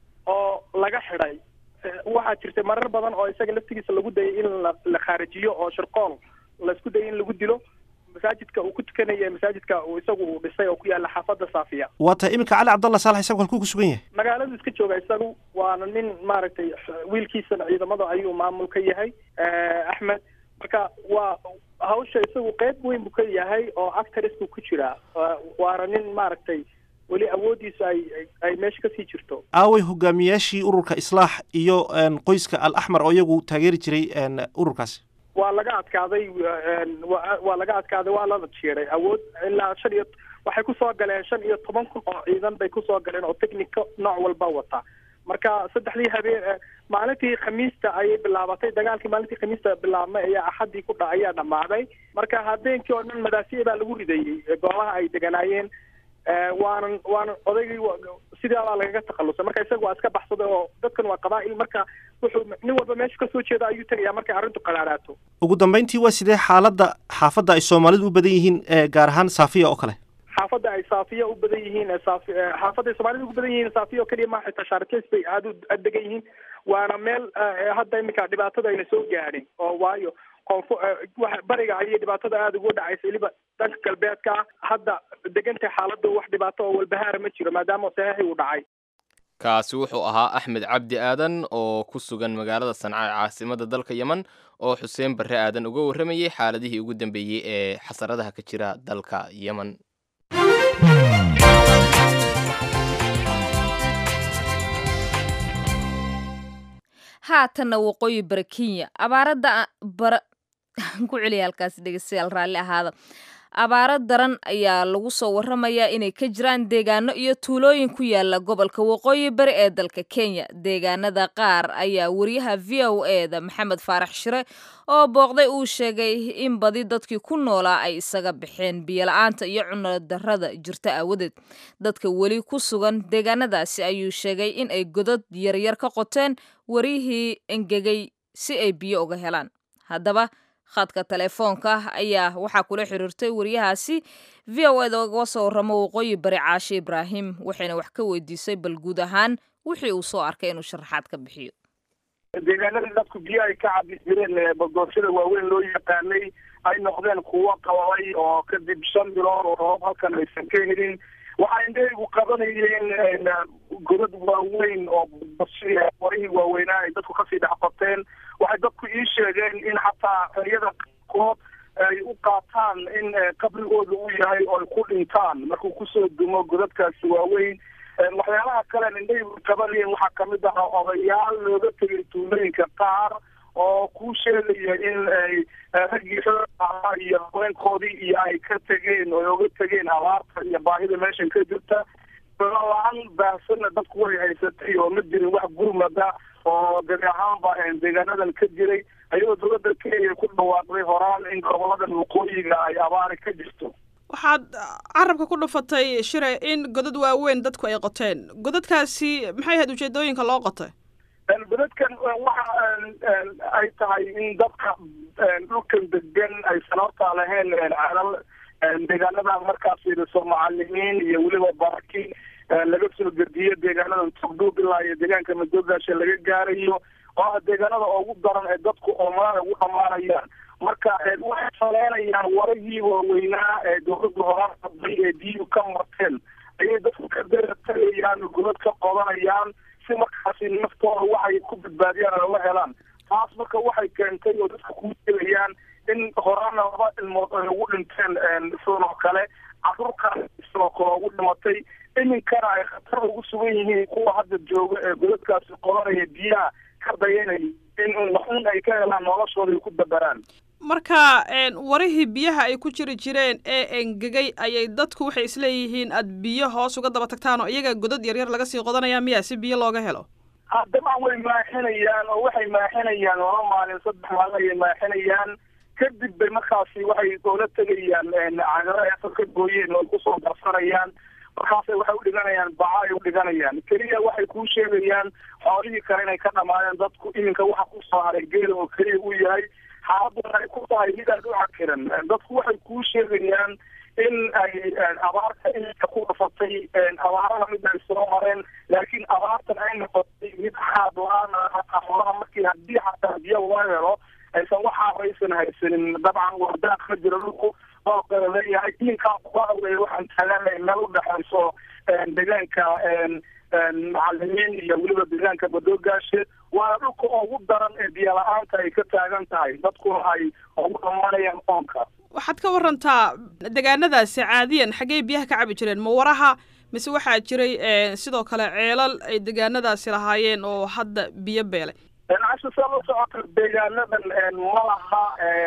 oo laga xidhay waxaa jirtay marar badan oo isaga laftigiisa lagu dayay in la kharijiyo oo shirqool la isku dayay in lagu dilo masaajidka uu ku tukanayay masaajidka uu isagu dhisay oo ku yaala xaafadda Saafiya waata imika Cali Cabdalla Saalax isagu halkuu ku sugan yahay magaaladu iska jooga isagu waana nin maaragtay wiilkiisana ciidamada ayuu maamul ka yahay Axmed marka waa hawsha isagu qayb weyn buu ka yahay oo actorsku ku jira waana nin maaragtay weli awoodiisu ay meesha kasii jirto aaway hogaamiyaashii ururka islaax iyo qoyska al-axmar oo iyagu taageeri jiray ururkaasi waa laga adkaaday waa la jiiray awood ilaa waxay ku soo galeen 15,000 oo ciidan bay ku soo galeen oo technical nooc walba wata marka saddexdii habeen maalintii khamiista ayay bilaabatay dagaalkii maalintii khamiista bilaabmay ayaa axadii ku ayaa dhamaaday marka habeenkii oo dhan madaasiye baa lagu ridayay goobaha ay deganaayeen waana odaygii sidaa lagaga takhalusay marka isaga waa iska baxsaday oo dadkan waa qabaa'il marka wuxuu nin walba meesha ka soo jeeda ayuu tagayaa markay arrintu qaraaraato ugu dambeyntii waa sidee xaaladda xaafadda ay Soomaalidu u badan yihiin gaar ahaan Saafiya oo kale xaafadda ay Saafiya u badan yihiin xaafadda ay Soomaalidu u badan yihiin Saafiya oo kaliya ma xitaa Sharkeys bay aad u degan yihiin waana meel hadda imika dhibaatada ayna soo gaadhin oo waayo bariga ayay dhibaatada aada ugu dhacaysa weliba dhanka galbeedka hadda degantay xaaladda wax dhibaato oo walbahaara ma jiro maadaama saxiixii uu dhacay kaasi wuxuu ahaa Axmed Cabdi Aadan oo ku sugan magaalada Sanca ee caasimadda dalka Yemen oo Xuseen Barre Aadan uga warramayay xaaladihii ugu dambeeyay ee xasaradaha ka jira dalka Yemen haatanna waqooyi bari Kenya abaarada ku celiya halkaas dhegeystayaal raalli ahaada abaaro daran ayaa lagu soo warramayaa inay ka jiraan deegaano iyo tuulooyin ku yaala gobolka waqooyi bari ee dalka Kenya deegaanada qaar ayaa wariyaha VOA-da Maxamed Faarax Shire oo booqday uu sheegay in badi dadkii ku noolaa ay isaga baxeen biyo la'aanta iyo cunno darrada jirta aawadeed dadka weli ku sugan deegaanadaasi ayuu sheegay in ay godad yaryar ka qoteen warihii engegay si ay biyo uga helaan haddaba khadka telefoonka ayaa waxaa kula xiriirtay wariyahaasi VOA-da uga soo warramo waqooyi bari Caashe Ibraahim waxayna wax ka weydiisay bal guud ahaan wixii uu soo arkay inuu sharaxaad ka bixiyo deegaanada dadku biyo ay ka cabi jireen bogoosada waaweyn loo yaqaanay ay noqdeen kuwo qalalay oo kadib 5 bilood oo roob halkan aysan ka helin waxay indhaygu qabanayeen godad waaweyn oo warihii waaweynaa ay dadku kasii dhex qabteen waxay dadku ii sheegeen in xataa xeriyada qaarkood ay u qaataan in qabrigooda uu yahay oo ay ku dhintaan markuu kusoo dumo godadkaasi waaweyn waxyaalaha kale indhaygu qabanayeen waxaa kamid ah odayaal looga tegay tuulooyinka qaar oo ku sheegaya in ay raggiisa iyo haweenkoodii iyo ay ka tegeen oo oga tegeen abaarta iyo baahida meeshan ka jirta la-aan baahsanna dadku way haysatay oo ma jirin wax gurmada oo gabi ahaanba deegaanadan ka jiray ayadoo dowladda Kenya ku dhawaaqday horaan in goboladan waqooyiga ay abaari ka jirto waxaad carabka ku dhufatay shire in godad waaweyn dadku ay qoteen godadkaasi maxay ahayd ujeedooyinka loo qotay godadkan waxa ay tahay in dadka dhulkan degan aysan horta lahayn calal deegaanada markaas fiiriso macalimiin iyo weliba baraki laga soo gediyo deegaanada tugduub ilaa iyo deegaanka madoogaasha laga gaarayo oo ah deegaanada ugu daran ee dadku oomana ugu dhamaanayaan marka waxay saleynayaan waragii waaweynaa ee dowladda horaarqaday ee biyu ka marteen ayay dadku ka deratagayaan godad ka qodanayaan si markaasi naftooda waxay ku badbaadiyaan oo la helaan taas marka waxay keentay oo dadka ku helayaan in horaana 2 ilmood ay ugu dhinteen sidoo kale caruur kale sidoo kale ugu dhimatay iminkana ay khatar ugu sugan yihiin kuwa hadda jooga ee godadkaasi qodanaya biyaha ka dayanaya in waxun ay ka helaan noloshooda ay ku dabaraan marka warihii biyaha ay ku jiri jireen ee engegay ayay dadku waxay isleeyihiin aad biyo hoos uga daba tagtaan oo iyaga godad yaryar laga sii qodanaya miyaa si biyo looga helo dabcan way maaxinayaan oo waxay maaxinayaan 2 maalin 3 maalin ayay maaxinayaan kadib bay markaasi waxay doola tegayaan cagaro ay ka gooyeen oo kusoo darsanayaan markaasay waxay u dhiganayaan baca ay u dhiganayaan keliya waxay kuu sheegayaan xoolihii kale inay ka dhamaadeen dadku iminka waxa kusoo haray geela oo keliya u yahay xaaladuna ay ku tahay mid aad u cakiran dadku waxay kuu sheegayaan in ay abaarta iminka ku dhafatay abaarada mid ay soo mareen laakiin abaartan ay noqotay mid xaad la-aan xoolaha markii haddii xataa biyo loo helo aysan waxaa aysan haysanin dabcan wardaaq ka jira dhulku oo kale leeyahay iminkaa kuga awey waxaan taaganahay meel u dhexayso deegaanka macalimiin iyo weliba deegaanka badoogaashe waana dhulka ugu daran ee biyo la-aanta ay ka taagan tahay dadkuna ay ugu dhamanayaan qoonka waxaad ka warantaa deegaanadaasi caadiyan xaggey biyaha ka cabi jireen ma waraha mise waxaa jiray sidoo kale ceelal ay deegaanadaasi lahaayeen oo hadda biyo beelay casha saa la socota deegaanadan ma laha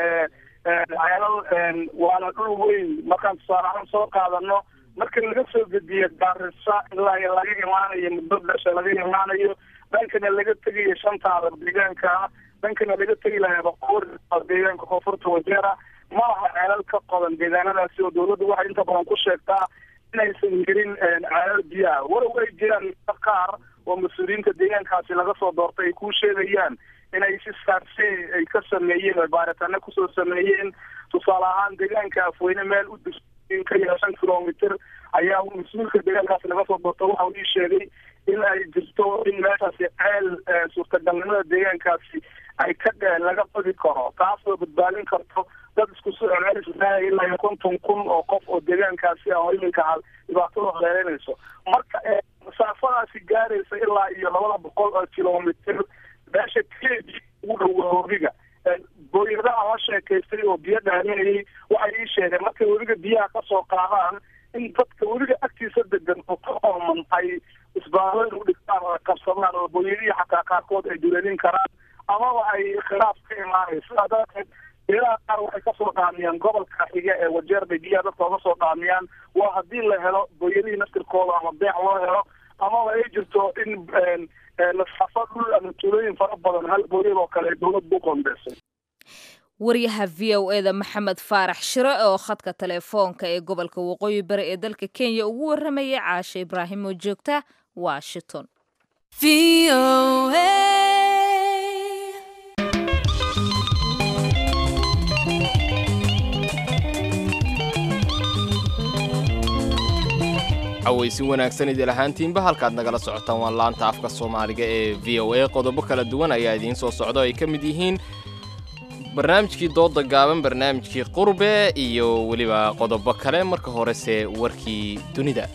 ceelal waana dhul weyn markaan tusaale ahaan soo qaadano marka laga soo gediyo gaarisa ilaa iyo laga imaanayo mudodasha laga imaanayo dhankana laga tegayo shantaada deegaanka dhankana laga tegi lahaa boqor deegaanka koonfurta wajeera ma laha ceelal ka qodan deegaanadaasi oo dowladdu waxay inta badan ku sheegtaa inaysan jirin ceelal biyaha walow ay jiraan qaar oo mas-uuliyiinta deegaankaasi laga soo doortay ay ku sheegayaan inay si saarse ay ka sameeyeen oo baaritaano kusoo sameeyeen tusaale ahaan deegaanka afweyne meel u in ka yara 5 kilomitir ayaa mas-uulka deegaankaasi laga soo doortay waxa uu ii sheegay in ay jirto in meeshaasi ceel suurtagalnimada deegaankaasi ay ka laga qodi karo taasoo badbaadin karto dad isku soo celcelisnaa ilaa 50,000 oo qof oo deegaankaasi ah oo iminka dhibaatada heeranayso marka masaafadaasi gaaraysa ilaa iyo 200 kilomitir meesha keedi ugu dhow webiga booyadaha la sheekaystay oo biyo dhaaminayay waxay ii sheegeen markay webiga biyaha ka soo qaadaan in dadka webiga agtiisa degan oo ka ooman ay isbaalada u dhigtaan oo qabsadaan oo booyadihii xataa qaarkood ay duleelin karaan amaba ay khilaaf ka imaanayo sidaa darteed beelaha qaar waxay kasoo dhaamiyaan gobolka xiga ee wajeer bay biyaha dadka oga soo dhaamiyaan waa haddii la helo booyadihii naftirkooda ama beec loo helo amaba ay jirto in nasxafo dhul ama tuulooyin fara badan hal booyad oo kale dowladdu u qoondeysay waryaha v o eda maxamed faarax shire oo khadka telefoonka ee gobolka waqooyi bari ee dalka kenya ugu waramayay caashe ibraahim oo joogta washington cawaysin wanaagsan idil ahaantiinba halkaad nagala socotaan waa laanta afka soomaaliga ee v o a qodobo kala duwan ayaa idiin soo socda oo ay ka mid yihiin barnaamijkii dooda gaaban barnaamijkii qurbe iyo weliba qodobo kale marka horese warkii dunida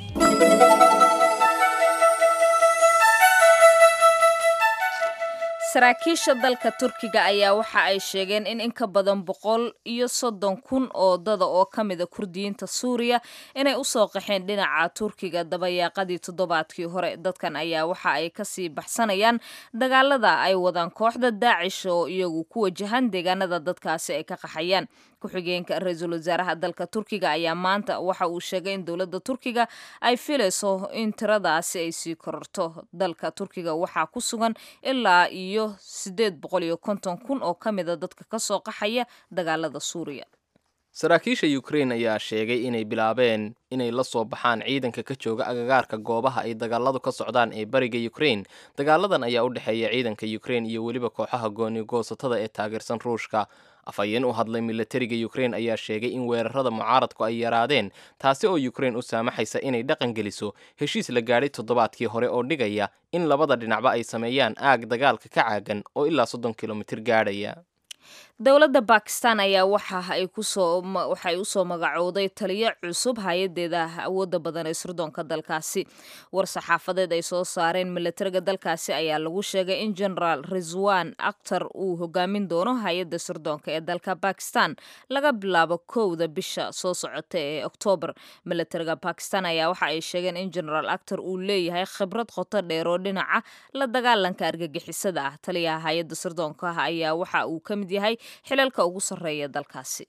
saraakiisha dalka turkiga ayaa waxa ay sheegeen in ka badan 130,000 oo dada oo ka mida kurdiyiinta suuriya inay usoo qaxeen dhinaca turkiga dabayaaqadii toddobaadkii hore dadkan ayaa waxa ay kasii baxsanayaan dagaalada ay wadaan kooxda daacish oo iyagu ku wajahan deegaanada dadkaasi ay ka qaxayaan ku-xigeenka ra-iisul wasaaraha dalka turkiga ayaa maanta waxa uu sheegay in dowladda turkiga ay filayso in tiradaasi ay sii kororto dalka turkiga waxaa ku sugan ilaa iyo 850,000 oo ka mida dadka ka soo qaxaya dagaalada suuriya saraakiisha Ukraine ayaa sheegay inay bilaabeen inay la soo baxaan ciidanka ka jooga agagaarka goobaha ay dagaaladu ka socdaan ee bariga Ukraine. Dagaaladan ayaa u dhexeeya ciidanka Ukraine iyo weliba kooxaha gooni goosatada ee taageersan Ruushka. Afhayeen u hadlay militariga Ukraine ayaa sheegay in weerarada mucaaradku ay yaraadeen, taasi oo Ukraine u saamaxaysa inay dhaqan geliso heshiis la gaadhay toddobaadkii hore oo dhigaya in labada dhinacba ay sameeyaan aag dagaalka ka caagan oo ilaa 30 kilomitir gaadhaya. dowladda Pakistan ayaa waxay u soo magacowday taliye cusub hay-adeeda awoodda badan ee sirdoonka dalkaasi. war saxaafadeed ay soo saareen militariga dalkaasi ayaa lagu sheegay in General Rizwan Akhtar uu hogaamin doono hay-adda sirdoonka ee dalka Pakistan laga bilaabo 1 bisha soo socota ee Oktoobar. militariga Pakistan ayaa waxa ay sheegeen in General Akhtar uu leeyahay khibrad qoto dheer oo dhinaca la dagaalanka argagixisada ah. taliyaha hay-adda sirdoonka ayaa waxa uu ka mid yahay xilalka ugu sarreeya dalkaasi.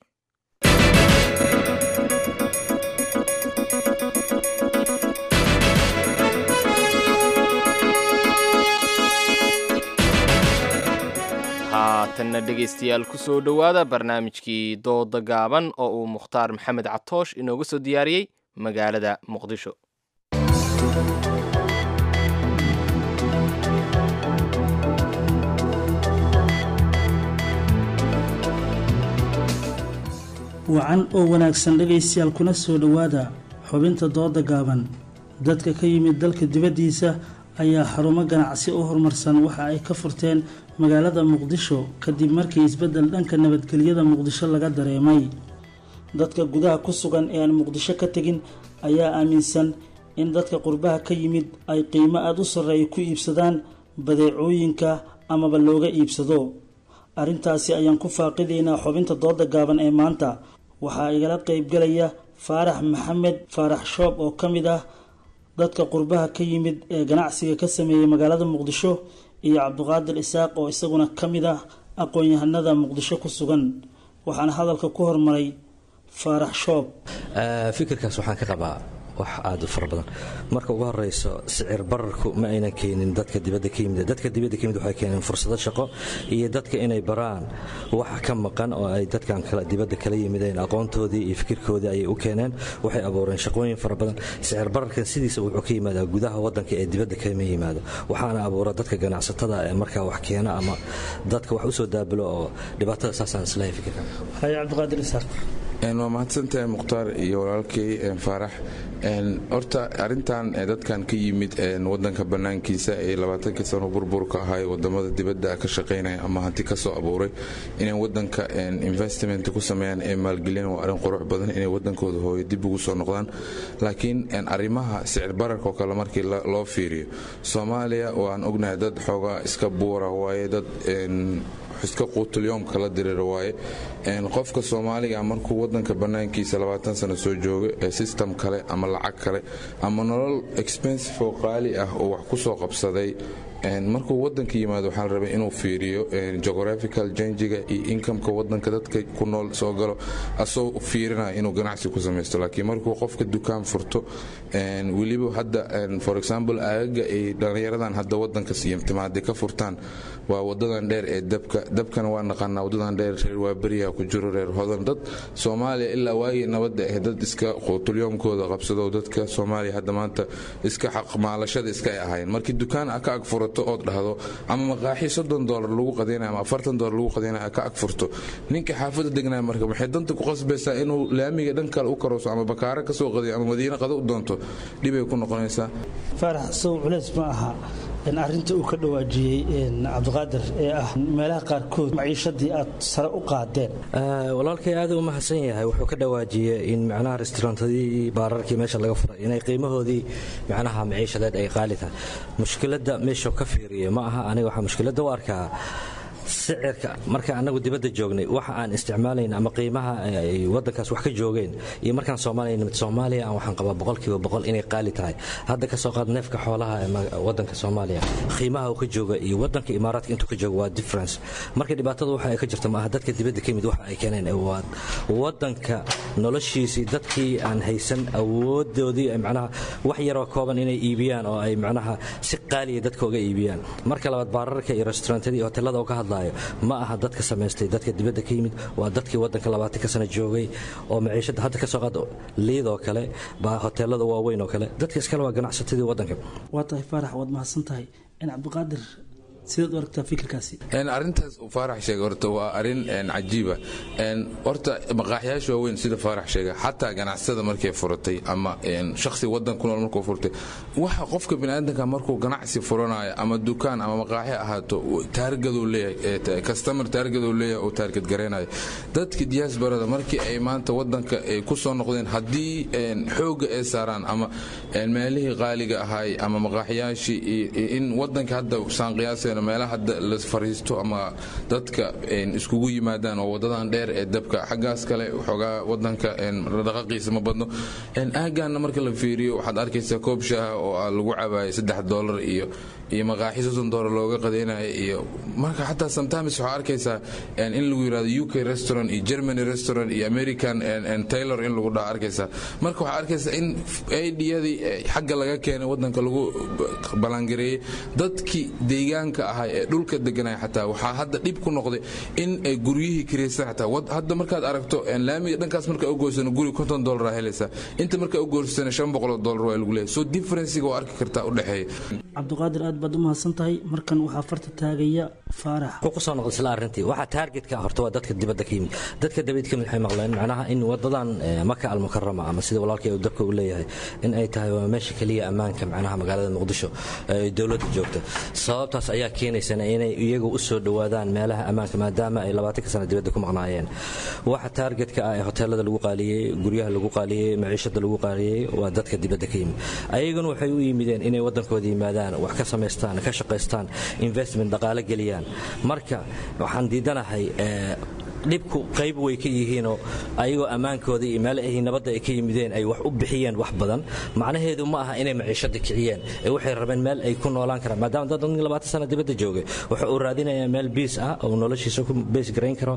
haatanna dhegaystayaal ku soo dhowaada barnaamijkii dooda gaaban oo uu Mukhtaar Maxamed Catoosh inooga soo diyaariyey magaalada Muqdisho. wacan oo wanaagsan dhegaystayaal kuna soo dhowaada xubinta dooda gaaban. dadka ka yimid dalka dibaddiisa ayaa xarumo ganacsi u horumarsan waxa ay ka furteen magaalada Muqdisho kadib markii isbeddel dhanka nabadgelyada Muqdisho laga dareemay. dadka gudaha ku sugan ee aan Muqdisho ka tegin ayaa aaminsan in dadka qurbaha ka yimid ay qiimo aad u sarreeya ku iibsadaan badeecooyinka amaba looga iibsado. arrintaasi ayaan ku faaqidaynaa xubinta dooda gaaban ee maanta. waxaa igala qaybgalaya Faarax Maxamed Faarax Shoob oo ka mid ah dadka qurbaha ka yimid ee ganacsiga ka sameeyay magaalada Muqdisho iyo Cabdiqaadir Isaaq oo isaguna ka mid ah aqoon-yahanada Muqdisho ku sugan. waxaana hadalka ku hormaray Faarax Shoob. fikirkaas waxaan ka qabaa wax aad u fara badan. marka ugu horeyso sicir bararku ma aynan keenin dadka dibadda ka yimid. dadka dibadda ka yimid waxay keeneen fursado shaqo iyo dadka inay baraan wax ka maqan oo ay dadkan kala dibadda kala yimideen aqoontoodii iyo fikirkoodii ayay u keeneen. waxay abuureen shaqooyin fara badan. sicir bararkan sidiisa wuxuu ka yimaadaa gudaha waddanka ee dibadda kama yimaado. waxaana abuura dadka ganacsatada ee markaa wax keena ama dadka wax u soo daabulo oo dhibaatada saasaan islahay fikirkan. hay Cabdiqaadir Isaaq. waa mahadsantahay Mukhtaar iyo walaalkay Faarax. horta arintan dadkan ka yimid wadanka banaankiisa ee 20 sano burburka ahay wadamada dibadda ka shaqeynaya ama hanti ka soo abuuray inay wadanka investment ku sameeyaan ee maalgelin waa arin qurux badan inay wadankooda hooyo dib ugu soo noqdaan. laakiin arimaha sicir bararka oo kale markii loo fiiriyo Soomaaliya waan ognahay dad xoogaa iska buura waaye dad iska quutulyoom kala dirir waaye qofka Soomaaliga markuu wadanka banaankiisa 20 sano soo joogo system kale ama lacag kale ama nolol expensive oo qaali ah oo wax ku soo qabsaday markuu wadanka yimaado waxaa la rabaa inuu fiiriyo geographical change-ga iyo income-ka wadanka dadka ku nool soo galo asoo fiirinaya inuu ganacsi ku samaysto. laakiin markuu qofka dukaan furto weliba hadda for example aagaga ay dhalinyaradan hadda wadanka timaada ka furtaan waa wadadan dheer ee dabkana waa naqaanaa wadadan dheer reer waa beriyaha ku jiro reer hodan dad Soomaaliya ilaa waagii nabadda ee dad iska quutulyoomkooda qabsado dadka Soomaaliya hadda maanta iska xaq maalashada iska ay ahaayeen. markii dukaan ka ag furato oo dhahdo ama maqaaxi $30 lagu qadeenayo ama $40 lagu qadeenayo ka ag furto ninka xaafadda degnaa marka waxay danta ku qasbaysaa inuu laamiga dhan kale u karooso ama bakaara ka soo qadiyo ama madiina qado u doonto dhibay ku noqonaysaa. Faarax soo culays ma aha in arinta uu ka dhawaajiyay Cabdiqaadir ee ah meelaha qaarkood maciishadii aad sare u qaadeen. walaalkay aad u mahadsan yahay wuxuu ka dhawaajiyay in macnaha restaurantadii baararkii meesha laga furay inay qiimahoodii macnaha maciishadeed ay qaali tahay. mushkiladda meesha ka fiiriyo ma aha aniga waxa mushkiladda u arkaa sicirka marka anagu dibadda joognay waxa aan isticmaalayna ama qiimaha ay wadankaas wax ka joogeen iyo markaan Soomaaliya aan waxaan qabaa 100% inay qaali tahay. hadda ka soo qaad neefka xoolaha ee wadanka Soomaaliya qiimaha uu ka jooga iyo wadanka Imaaraadka intuu ka joogo waa difference. marka dhibaatada waxa ay ka jirto ma aha dadka dibadda ka yimid waxa ay keeneen wadanka noloshiisii dadkii aan haysan awoodoodii macnaha wax yaroo kooban inay iibiyaan oo ay macnaha si qaaliya dadka uga iibiyaan. Marka labaad baararka iyo restaurantadii iyo hoteelada oo ka hadlaayo ma aha dadka samaystay dadka dibadda ka yimid waa dadkii waddanka 20 sano joogay oo maciishada hadda ka soo qaado liidoo kale baa hoteelada waaweyn oo kale dadka iskale waa ganacsatadii waddanka. waa tahay Faarax waad mahadsan tahay in Cabdiqaadir sidaad u aragtaa fikirkaasi. arrintaas Faarax sheegay horta waa arrin cajiiba. horta maqaaxiyaasha waaweyn sida Faarax sheegay xataa ganacsada markay furatay ama shakhsi waddan ku nool markuu furtay waxa qofka bini'aadanka markuu ganacsi furanayo ama dukaan ama maqaaxi ahaato taargaduu leeyahay customer taargaduu leeyahay oo taargad gareenayo dadka diasporada markii ay maanta waddanka ay ku soo noqdeen haddii xooga ay saaraan ama meelihii qaaliga ahay ama maqaaxiyaashii in waddanka hadda saan qiyaasayna meelaha hadda la fariisto ama dadka iskugu yimaadaan oo wadadan dheer ee dabka xaggaas kale waxoogaa waddanka dhaqaqiisa ma badno aagaana marka la fiiriyo waxaad arkaysaa koob shaaha oo lagu cabaayay $3 iyo maqaaxi $60 looga qadeynayo iyo marka xataa sometimes waxaa arkaysaa in lagu yiraahdo UK restaurant iyo Germany restaurant iyo American Taylor in lagu dhaha arkaysaa marka waxaa arkaysaa in aidiyadii xagga laga keenay waddanka lagu balangareeyay dadkii deegaanka ahay ee dhulka deganay xataa waxaa hadda dhib ku noqday in ay guryihii kireysan xataa hadda markaad aragto laamiga dhankaas marka u goysano guri $50 ah helaysaa inta marka u goysano $500 waa lagu leeyahay so difference-ga waa arki kartaa u dhaxeeya. Cabdiqaadir aad baad u mahadsan tahay markan waxaa farta taagaya Faarax ku soo noqday isla arrintii waxa targetka horta waa dadka dibadda ka yimid dadka dibadda ka yimid waxay maqleen macnaha in wadadan Maka al-Mukarrama ama sida walaalkay uu dabka u leeyahay in ay tahay waa meesha kaliya ammaanka macnaha magaalada Muqdisho ee dawladda joogta sababtaas ayaa keenaysa inay iyagu u soo dhawaadaan meelaha ammaanka maadaama ay 20 sano dibadda ku maqnaayeen waxa targetka ah ee hoteelada lagu qaaliyay guryaha lagu qaaliyay maciishada lagu qaaliyay waa dadka dibadda ka yimid ayaguna waxay u yimideen inay waddankooda yimaadaan wax ka sameystaan ka shaqeystaan investment dhaqaale geliyaan marka waxaan diidanahay dhibku qayb way ka yihiinoo ayagoo ammaankooda iyo meel ay nabadda ay ka yimideen ay wax u bixiyeen wax badan macnaheedu ma aha inay maciishada kiciyeen ee waxay rabeen meel ay ku noolaan karaan maadaama dad 20 sano dibadda joogay waxa uu raadinayaa meel biis ah oo noloshiisa ku bees gareyn karo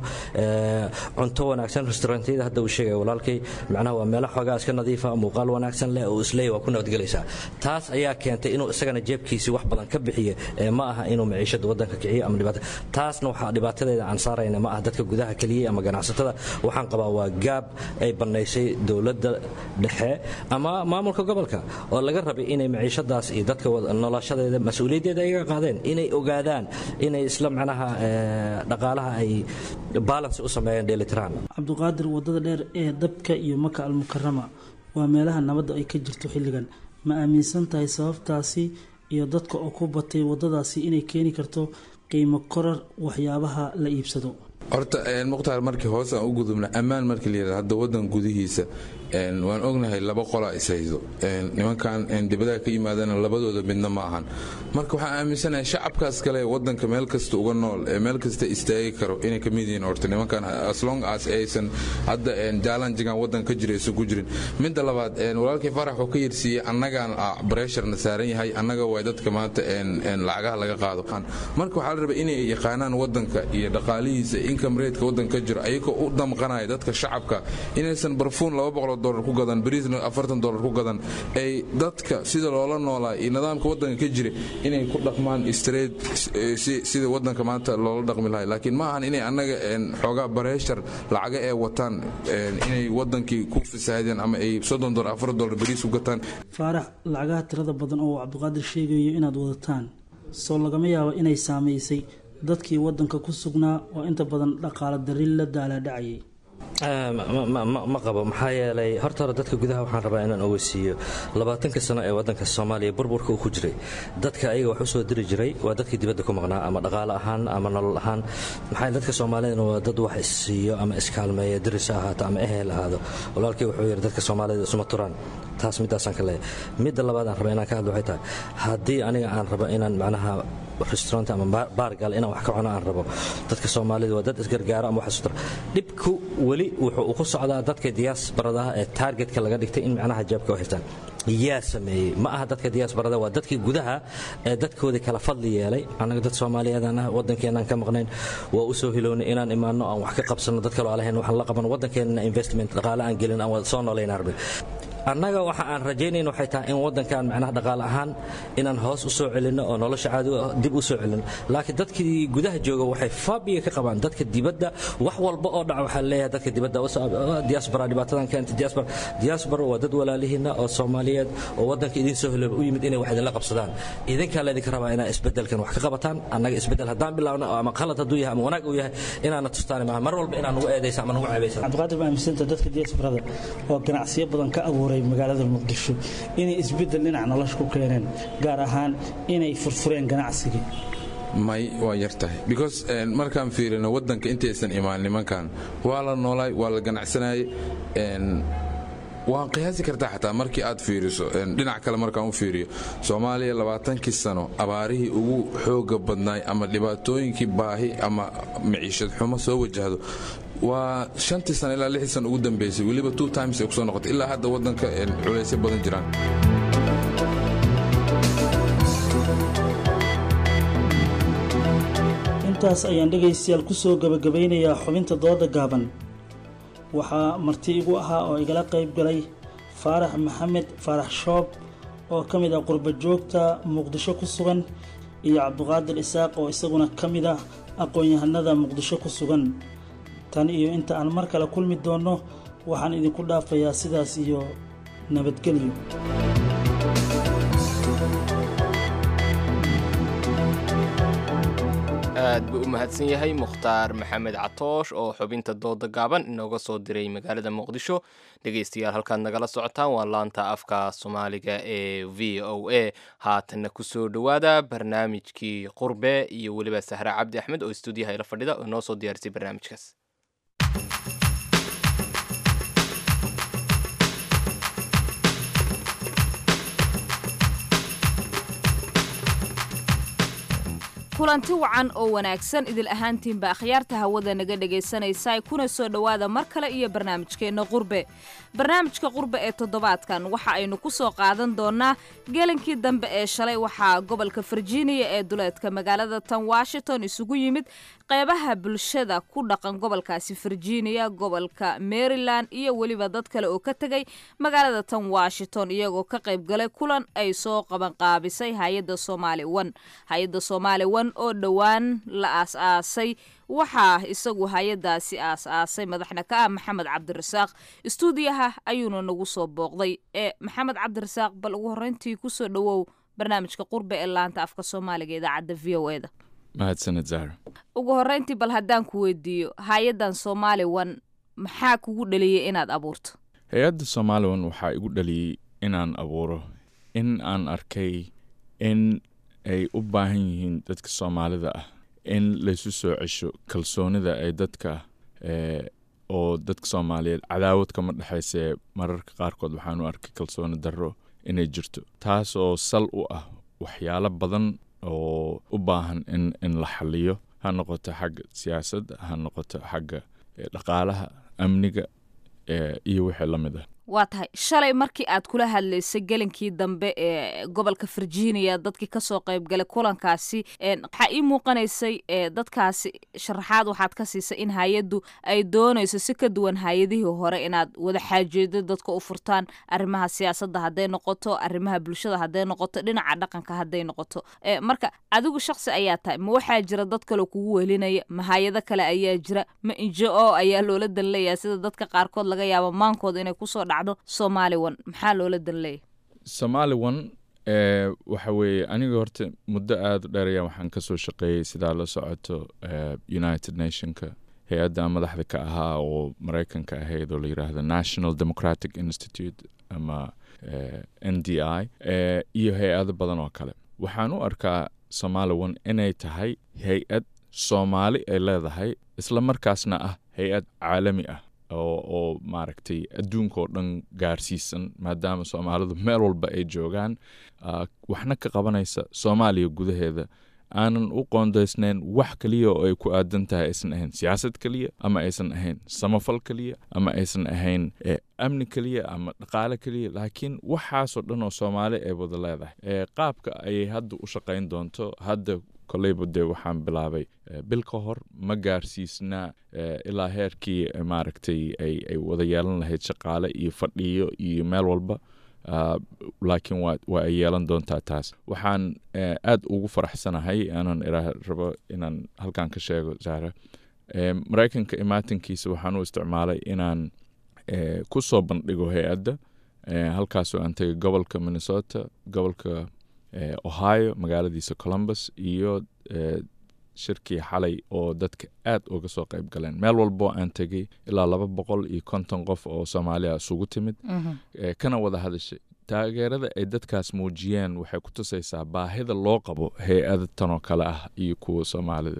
cunto wanaagsan restaurantyada hadda uu sheegay walaalkay macnaha waa meel xoogaa iska nadiif ah muuqaal wanaagsan leh oo isleey waa ku nabadgelaysaa taas ayaa keentay inuu isagana jeebkiisa wax badan ka bixiyo ma aha inuu maciishada waddanka kiciyo ama dhibaato taasna waxa dhibaatadeeda aan saarayna ma aha dadka gudaha kaliya ama ganacsatada waxaan qabaa waa gaab ay banaysay dawladda dhexe ama maamulka gobolka oo laga rabay inay maciishadaas iyo dadka noloshadeeda mas'uuliyadeeda ay qaadeen inay ogaadaan inay isla macnaha dhaqaalaha ay balance u sameeyaan dheelitiraan. Cabdiqaadir wadada dheer ee dabka iyo Maka al-Mukarrama waa meelaha nabadda ay ka jirto xilligan ma aaminsan tahay sababtaasi iyo dadka oo ku batay wadadaasi inay keeni karto qiimo korar waxyaabaha la iibsado. horta muqtaar markii hoos aan u gudubna ammaan markii la yiraahdo hadda waddan gudihiisa waan ognahay laba qolo is hayso nimankan dibadda ka yimaadana labadooda midna ma ahan marka waxaan aaminsanahay shacabkaas kale waddanka meel kasta uga nool meel kasta istaagi karo inay ka mid yihiin horta nimankan as long as aysan hadda challenge-gan waddan ka jirayso ku jirin midda labaad walaalkay Faarax oo ka yirsiiyay annagaan pressure na saaran yahay annaga way dadka maanta lacagaha laga qaado marka waxaa la rabaa inay yaqaanaan waddanka iyo dhaqaalihiisa income rate ka waddanka jiro ayagoo u damqanaya dadka shacabka inaysan barfuun $200 ku gadan bariisna $40 ku gadan ay dadka sida loola noolaa iyo nidaamka waddanka ka jira inay ku dhaqmaan straight sida waddanka maanta loola dhaqmi lahay laakiin ma ahan inay annaga xoogaa pressure lacaga ee wataan inay waddankii ku fasaadeen ama ay $30 $40 bariis u gataan. Faarax lacagaha tirada badan oo Cabdiqaadir sheegayo inaad wadataan soo lagama yaabo inay saameysay dadkii waddanka ku sugnaa oo inta badan dhaqaale darri la daala dhacayay. ma qabo maxaa yeelay horta dadka gudaha waxaan rabaa inaan ogeysiiyo 20 sano ee waddanka Soomaaliya burburka uu ku jiray dadka ayaga wax u soo diri jiray waa dadkii dibadda ku maqnaa ama dhaqaale ahaan ama nolol ahaan maxay dadka Soomaaliyeed waa dad wax isiiyo ama iskaalmeeyo diris ahaato ama ehel ahaado walaalkay wuxuu yiri dadka Soomaaliyeed isuma turaan taas midaasan kale midda labaad aan rabaa inaan ka hadlo waxay tahay haddii aniga aan rabo inaan macnaha restaurant ama baargal inaan wax ka cuno aan rabo dadka Soomaalida waa dad isgargaaro ama wax istar dhibku wali wuxuu ku socdaa dadka diasporada ee targetka laga dhigtay in macnaha jaabka u xirtaan yaa sameeyay ma aha dadka diasporada waa dadkii gudaha ee dadkooda kala fadli yeelay anaga dad Soomaaliyeedana wadankeenan ka maqnayn waa u soo hiloonay inaan imaano aan wax ka qabsano dadka loo alahayn waxaan la qaban wadankeena investment dhaqaale aan gelin aan soo nooleyn arbe annaga waxa aan rajaynayno waxay tahay in wadankan macnaha dhaqaale ahaan inaan hoos u soo celino oo nolosha caadi dib u soo celino laakiin dadkii gudaha jooga waxay faabiga ka qabaan dadka dibadda wax walba oo dhac waxa leeyahay dadka dibadda diaspora dhibaatadan keentay diaspora waa dad walaalihiina oo Soomaaliyeed oo wadanka idin soo helay u yimid inay wax idin la qabsadaan idinka la idinka rabaa inaa isbedelkan wax ka qabataan annaga isbedel haddaan bilaawno ama qalad hadduu yahay ama wanaag uu yahay inaana tustaan mar walba inaan ugu eedaysa ama ugu ceebaysa Cabdiqaadir baa aaminsantahay dadka diasporada oo ganacsiyo badan ka abuuray magaalada Muqdisho inay isbedel dhinaca nolosha ku keeneen gaar ahaan inay furfureen ganacsiga may waa yartahay because markaan fiirino wadanka intaysan imaan nimankan waa la noolay waa la ganacsanay waan qiyaasi kartaa xataa markii aad fiiriso dhinac kale markaan u fiiriyo Soomaaliya 20 sano abaarihii ugu xooga badnaay ama dhibaatooyinkii baahi ama maciishad xumo soo wajahdo waa 5 sano ilaa 6 sano ugu dambeysay waliba 2 times ay ku soo noqotay ilaa hadda wadanka culeysyo badan jiraan intaas ayaan dhagaystayaal ku soo gabagabeynayaa xubinta dooda gaaban waxaa marti igu ahaa oo igala qayb galay Faarax Maxamed Faarax Shoob oo ka mid ah qurba joogta Muqdisho ku sugan iyo Cabdiqaadir Isaaq oo isaguna ka mid ah aqoon-yahanada Muqdisho ku sugan tan iyo inta aan mar kale kulmi doono waxaan idinku dhaafayaa sidaas iyo nabadgelyo aad buu u mahadsan yahay Mukhtaar Maxamed Catoosh oo xubinta dooda gaaban inooga soo diray magaalada Muqdisho dhageystayaal halkaad nagala socotaan waa laanta afka Soomaaliga ee VOA haatanna ku soo dhawaada barnaamijkii qurbe iyo waliba Sahra Cabdi Axmed oo stuudiyaha ila fadhida oo noo soo diyaarisay barnaamijkaas kulanti wacan oo wanaagsan idil ahaantiinba akhyaarta hawada naga dhagaysanaysa kuna soo dhawaada mar kale iyo barnaamijkeena qurbe barnaamijka qurbe ee toddobaadkan waxa aynu ku soo qaadan doonaa gelinkii dambe ee shalay waxaa gobolka Virginia ee duleedka magaalada tan Washington isugu yimid qaybaha bulshada ku dhaqan gobolkaasi Virginia gobolka Maryland iyo waliba dad kale oo ka tagay magaalada tan Washington iyagoo ka qayb galay kulan ay soo qaban qaabisay hay'adda Somali One oo dhawaan la aas-aasay waxaa isagu hay'adaasi aas-aasay madaxna ka ah Maxamed Cabdirasaaq stuudiyaha ayuuna nagu soo booqday Maxamed Cabdirasaaq bal ugu horeyntii ku soo dhawow barnaamijka qurbe ee laanta afka Soomaaliga idaacadda VOA-da mahadsanid Zahra ugu horeyntii bal haddaan ku weydiiyo hay'adan Somali One maxaa kugu dhaliyay inaad abuurto hay'adda Somali One waxaa igu dhaliyay inaan abuuro in aan arkay in ay u baahan yihiin dadka Soomaalida ah in laysu soo cesho kalsoonida ay dadka oo dadka Soomaaliyeed cadaawad kama dhaxaysa mararka qaarkood waxaan u arkay kalsooni darro inay jirto taas oo sal u ah waxyaalo badan oo u baahan in la xaliyo ha noqoto xagga siyaasadda ha noqoto xagga dhaqaalaha amniga iyo wixii la mid ah waa tahay shalay markii aad kula hadlaysay gelinkii dambe ee gobolka Virginia dadkii ka soo qayb galay kulankaasi waxa ii muuqanaysay dadkaasi sharaxaad waxaad ka siisay in hay'addu ay doonayso si ka duwan hay'adihii hore inaad wada xaajeedo dadka u furtaan arrimaha siyaasadda hadday noqoto arrimaha bulshada hadday noqoto dhinaca dhaqanka hadday noqoto marka adigu shakhsi ayaa tahay ma waxaa jira dad kale kugu welinaya ma hay'ado kale ayaa jira ma NGO ayaa loola dan leeyahay sida dadka qaarkood laga yaabo maankooda inay ku soo Somali One maxaa loola dan leeyahay Somali One waxa weeye aniga horta muddo aad u dheer waxaan ka soo shaqeeyay sidaa la socoto United Nationka hay'adda madaxda ka ahaa oo Mareykanka ahayd oo la yiraahdo National Democratic Institute ama NDI iyo hay'ado badan oo kale waxaan u arkaa Somali One inay tahay hay'ad Soomaali ay leedahay isla markaasna ah hay'ad caalami ah oo maaragtay adduunka oo dhan gaarsiisan maadaama Soomaalidu meel walba ay joogaan waxna ka qabanaysa Soomaaliya gudaheeda aanan u qoondaysnayn wax keliya oo ay ku aadan tahay aysan ahayn siyaasad keliya ama aysan ahayn samafal keliya ama aysan ahayn amni keliya ama dhaqaale keliya laakiin waxaasoo dhan oo soomaali ay wada leedahay qaabka ayay hadda u shaqayn doonto hadda koleyba dee waxaan bilaabay bil ka hor ma gaarsiisnaa ilaa heerkii maaragtay ay wada yeelan lahayd shaqaale iyo fadhiyo iyo meel walba laakiin waa ay yeelan doontaa taas waxaan aad ugu faraxsanahay aanan rabo inaan halkan ka sheego zahra maraykanka imaatinkiisa waxaan u isticmaalay inaan ku soo bandhigo hay-adda halkaasoo aan tegay gobolka Minnesota gobolka Ohio magaaladiisa Columbus iyo shirkii xalay oo dadka aad uga soo qayb galeen meel walbo aan tegay ilaa 250 qof oo Soomaaliya isugu timid kana wada hadashay taageerada ay dadkaas muujiyeen waxay ku tusaysaa baahida loo qabo hay-ada tan oo kale ah iyo kuwa Soomaalida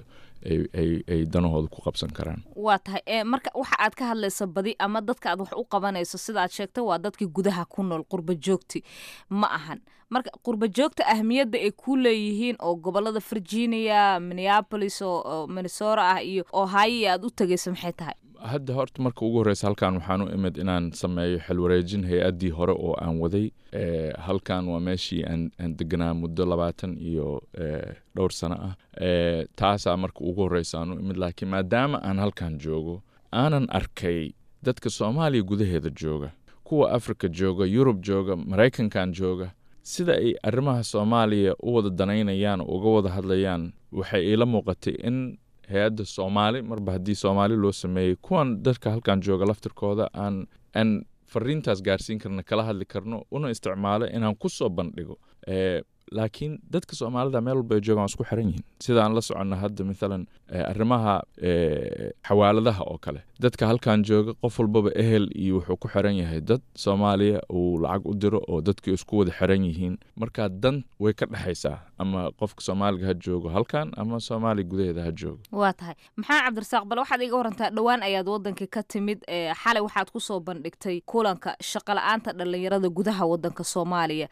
ay danahooda ku qabsan karaan waa tahay marka waxa aad ka hadlayso badi ama dadka aad wax u qabanayso sida aad sheegtay waa dadkii gudaha ku nool qurba joogti ma ahan marka qurba joogta ahmiyadda ay ku leeyihiin oo gobolada Virginia Minneapolis oo Minnesota ah iyo Ohio aad u tagayso maxay tahay hadda horta marka ugu horeysa halkan waxaan u imid inaan sameeyo xil wareejin hay-addii hore oo aan waday halkan waa meeshii aan deganaa muddo 20 iyo dhowr sano ah taasaa marka ugu horeysa aan u imid laakiin maadaama aan halkan joogo aanan arkay dadka Soomaaliya gudaheeda jooga kuwa Afrika jooga Yurub jooga Maraykankan jooga sida ay arrimaha Soomaaliya u wada danaynayaan uga wada hadlayaan waxay ila muuqatay in hay-adda Soomaali marba haddii Soomaali loo sameeyey kuwan dadka halkan jooga laftirkooda aan fariintaas gaarsiin karna kala hadli karno una isticmaalo inaan ku soo bandhigo laakiin dadka Soomaalida meel walba ay joogaan isku xiran yihiin sidaan la soconna hadda midalan arrimaha xawaaladaha oo kale dadka halkan jooga qof walbaba ehel iyo wuxuu ku xiran yahay dad Soomaaliya uu lacag u diro oo dadku isku wada xiran yihiin marka dan way ka dhaxaysaa ama qofka Soomaaliga ha joogo halkan ama Soomaali gudaheeda ha joogo waa tahay maxaa Cabdirasaaq bal waxaad iga warantaa dhawaan ayaad wadanka ka timid xalay waxaad ku soo bandhigtay kulanka shaqo la'aanta dhalinyarada gudaha wadanka Soomaaliya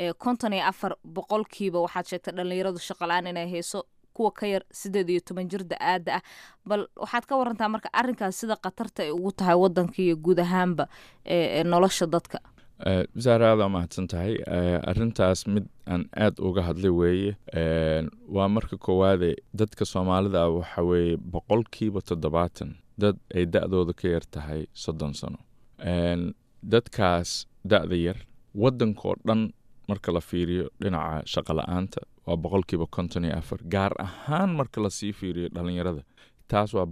54% waxaad sheegtay dhalinyaradu shaqo la'aan inay hayso kuwa ka yar 18 jir da'aada ah bal waxaad ka warantaa marka arrinkaas sida qatarta ay ugu tahay wadanka iyo guud ahaanba nolosha dadka zaaraada mahadsan tahay arrintaas mid aan aad uga hadlay weeye waa marka koowaade dadka Soomaalida waxa weeye 70% dad ay da'dooda ka yar tahay 30 sano dadkaas da'da yar wadankoo dhan marka la fiiriyo dhinaca shaqo la'aanta waa 54% gaar ahaan marka la sii fiiriyo dhalinyarada taas waa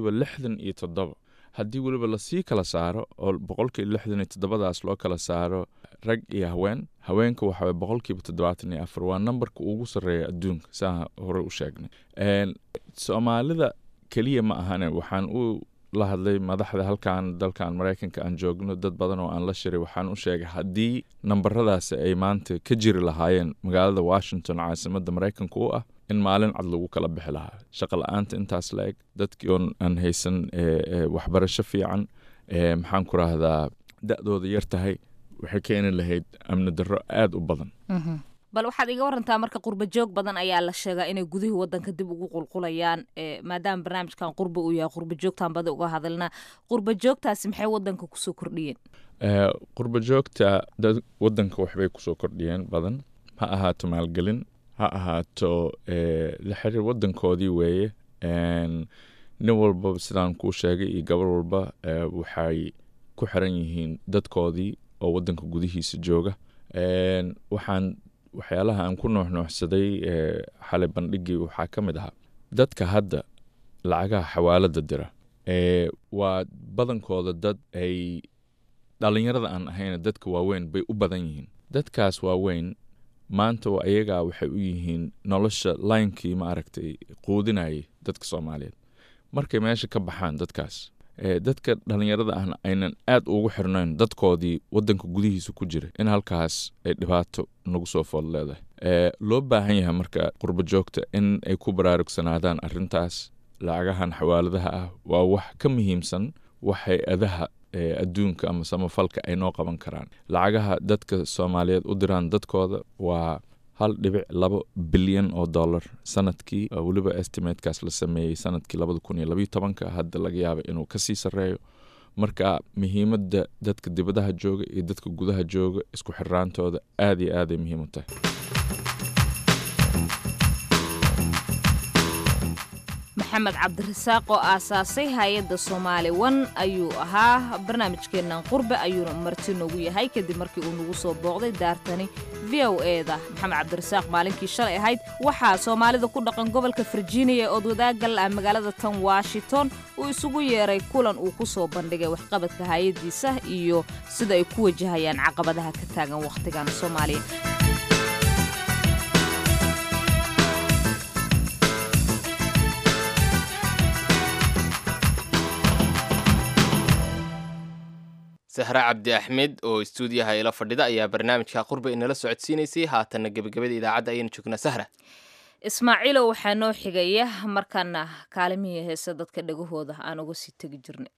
67% haddii waliba la sii kala saaro oo 67%daas loo kala saaro rag iyo haweenka waxa way 74% waa numberka ugu sareeya adduunka saa hore u sheegnay Soomaalida kaliya ma ahane waxaan u la hadlay madaxda halkan dalkan Maraykanka aan joogno dad badan oo aan la shiray waxaan u sheegay haddii nambaradaas ay maanta ka jiri lahaayeen magaalada Washington caasimadda Maraykanka u ah in maalin cad lagu kala bixi lahaa shaqo la'aanta intaas la eg dadkii aan haysan waxbarasho fiican maxaan ku raahdaa da'dooda yar tahay waxay keeni lahayd amni darro aad u badan bal waxaad iga warantaa marka qurba joog badan ayaa la sheegaa inay gudihii wadanka dib ugu qulqulayaan maadaama barnaamijkan qurba uu yahay qurba joogtaan bada uga hadalnaa qurba joogtaasi maxay wadanka kusoo kordhiyeen qurba joogta wadanka waxbay kusoo kordhiyeen badan ha ahaato maalgelin ha ahaato la xiriir wadankoodii weeye nin walba sidaan kuu sheegay iyo gabar walba waxay ku xiran yihiin dadkoodii oo wadanka gudihiisa jooga waxyaalaha aan ku nuuxnuuxsaday xalay bandhigii waxaa ka mid ahaa dadka hadda lacagaha xawaalada dira waa badankooda dad ay dhalinyarada aan ahayn dadka waaweyn bay u badan yihiin dadkaas waaweyn maanta ayagaa waxay u yihiin nolosha laynkii maaragtay quudinayay dadka Soomaaliyeed markay meesha ka baxaan dadkaas dadka dhalinyarada ahna aynan aad ugu xirnayn dadkoodii wadanka gudihiisa ku jira in halkaas ay dhibaato nagu soo fool leedahay loo baahan yahay marka qurba joogta in ay ku baraarugsanaadaan arrintaas lacagahan xawaaladaha ah waa wax ka muhiimsan wax hay-adaha adduunka ama samafalka ay noo qaban karaan lacagaha dadka Soomaaliyeed u diraan dadkooda waa $1.2 bilyan sanadkii, weliba estimatekaas la sameeyey sanadkii 2012 hadda laga yaaba inuu kasii sareeyo. marka muhiimadda dadka dibadaha jooga iyo dadka gudaha jooga isku xirnaantooda aad iyo aad ay muhiim u tahay. maxamed cabdirasaaq oo aasaasay hay-adda Soomaali One ayuu ahaa. barnaamijkeennan qurbe ayuuna marti noogu yahay kadib markii uu nagu soo booqday daartani VOA-da. maxamed cabdirasaaq maalinkii shalay ahayd waxaa Soomaalida ku dhaqan gobolka Virginia ee odwadaagal ah magaalada tan Washington uu isugu yeeray kulan uu ku soo bandhigay waxqabadka hay-addiisa iyo sida ay ku wajahayaan caqabadaha ka taagan waqtigan Soomaaliya. sahra cabdi axmed oo istuudiyaha ila fadhida ayaa barnaamijka qurbe inala socodsiinaysay. haatanna gebagabada idaacadda ayaynu joognaa. sahra ismaaciilo waxaa noo xigaya markaana kaalimihii heesa dadka dhagahooda aan uga sii tegi jirnay.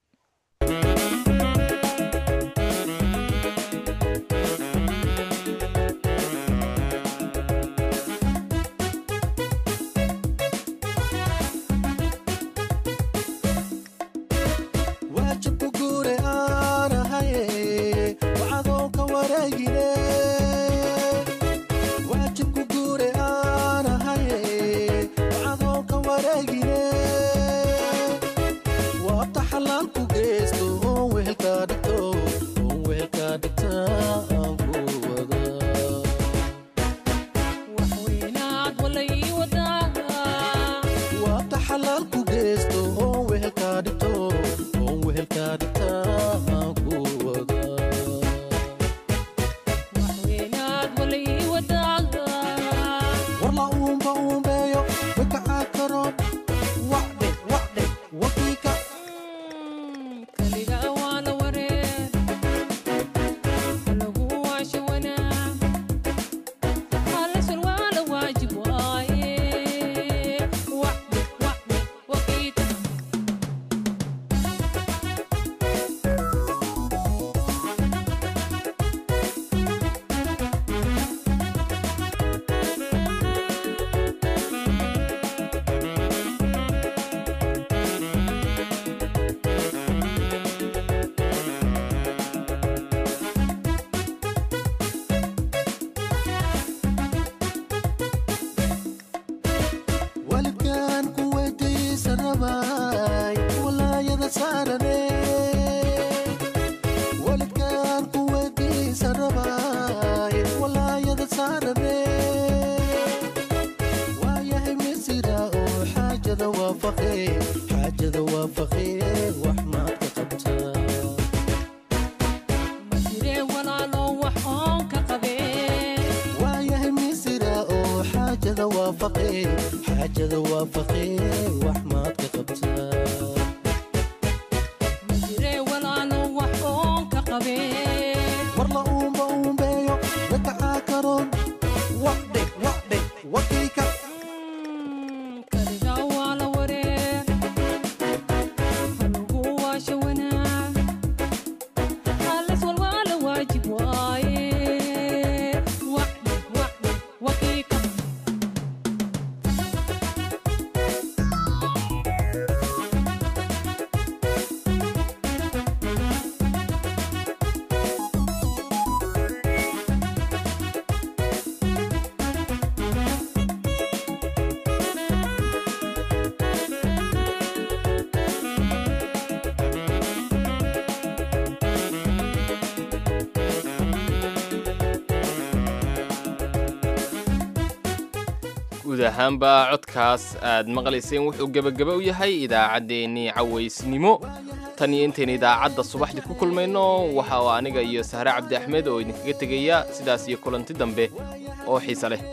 guud ahaanba codkaas aad maqlayseen wuxuu gebagaba u yahay idaacaddeenii cawaysnimo. tan iyo intayna idaacadda subaxdii ku kulmayno waxa uu aniga iyo sahre cabdi axmed oo idinkaga tegaya sidaas iyo kulanti dambe oo xiise leh.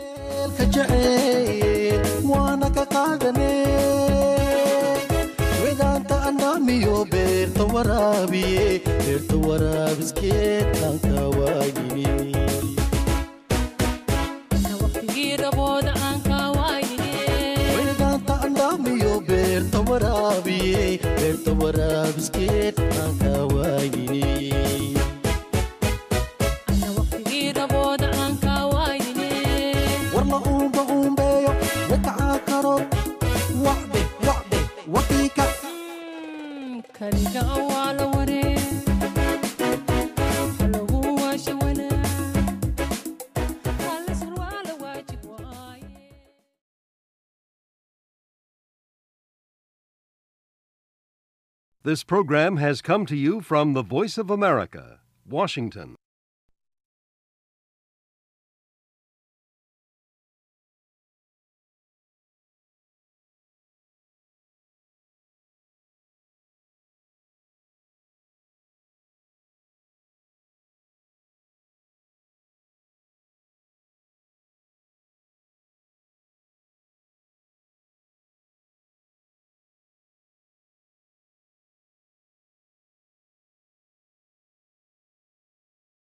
This program has come to you from the Voice of America, Washington.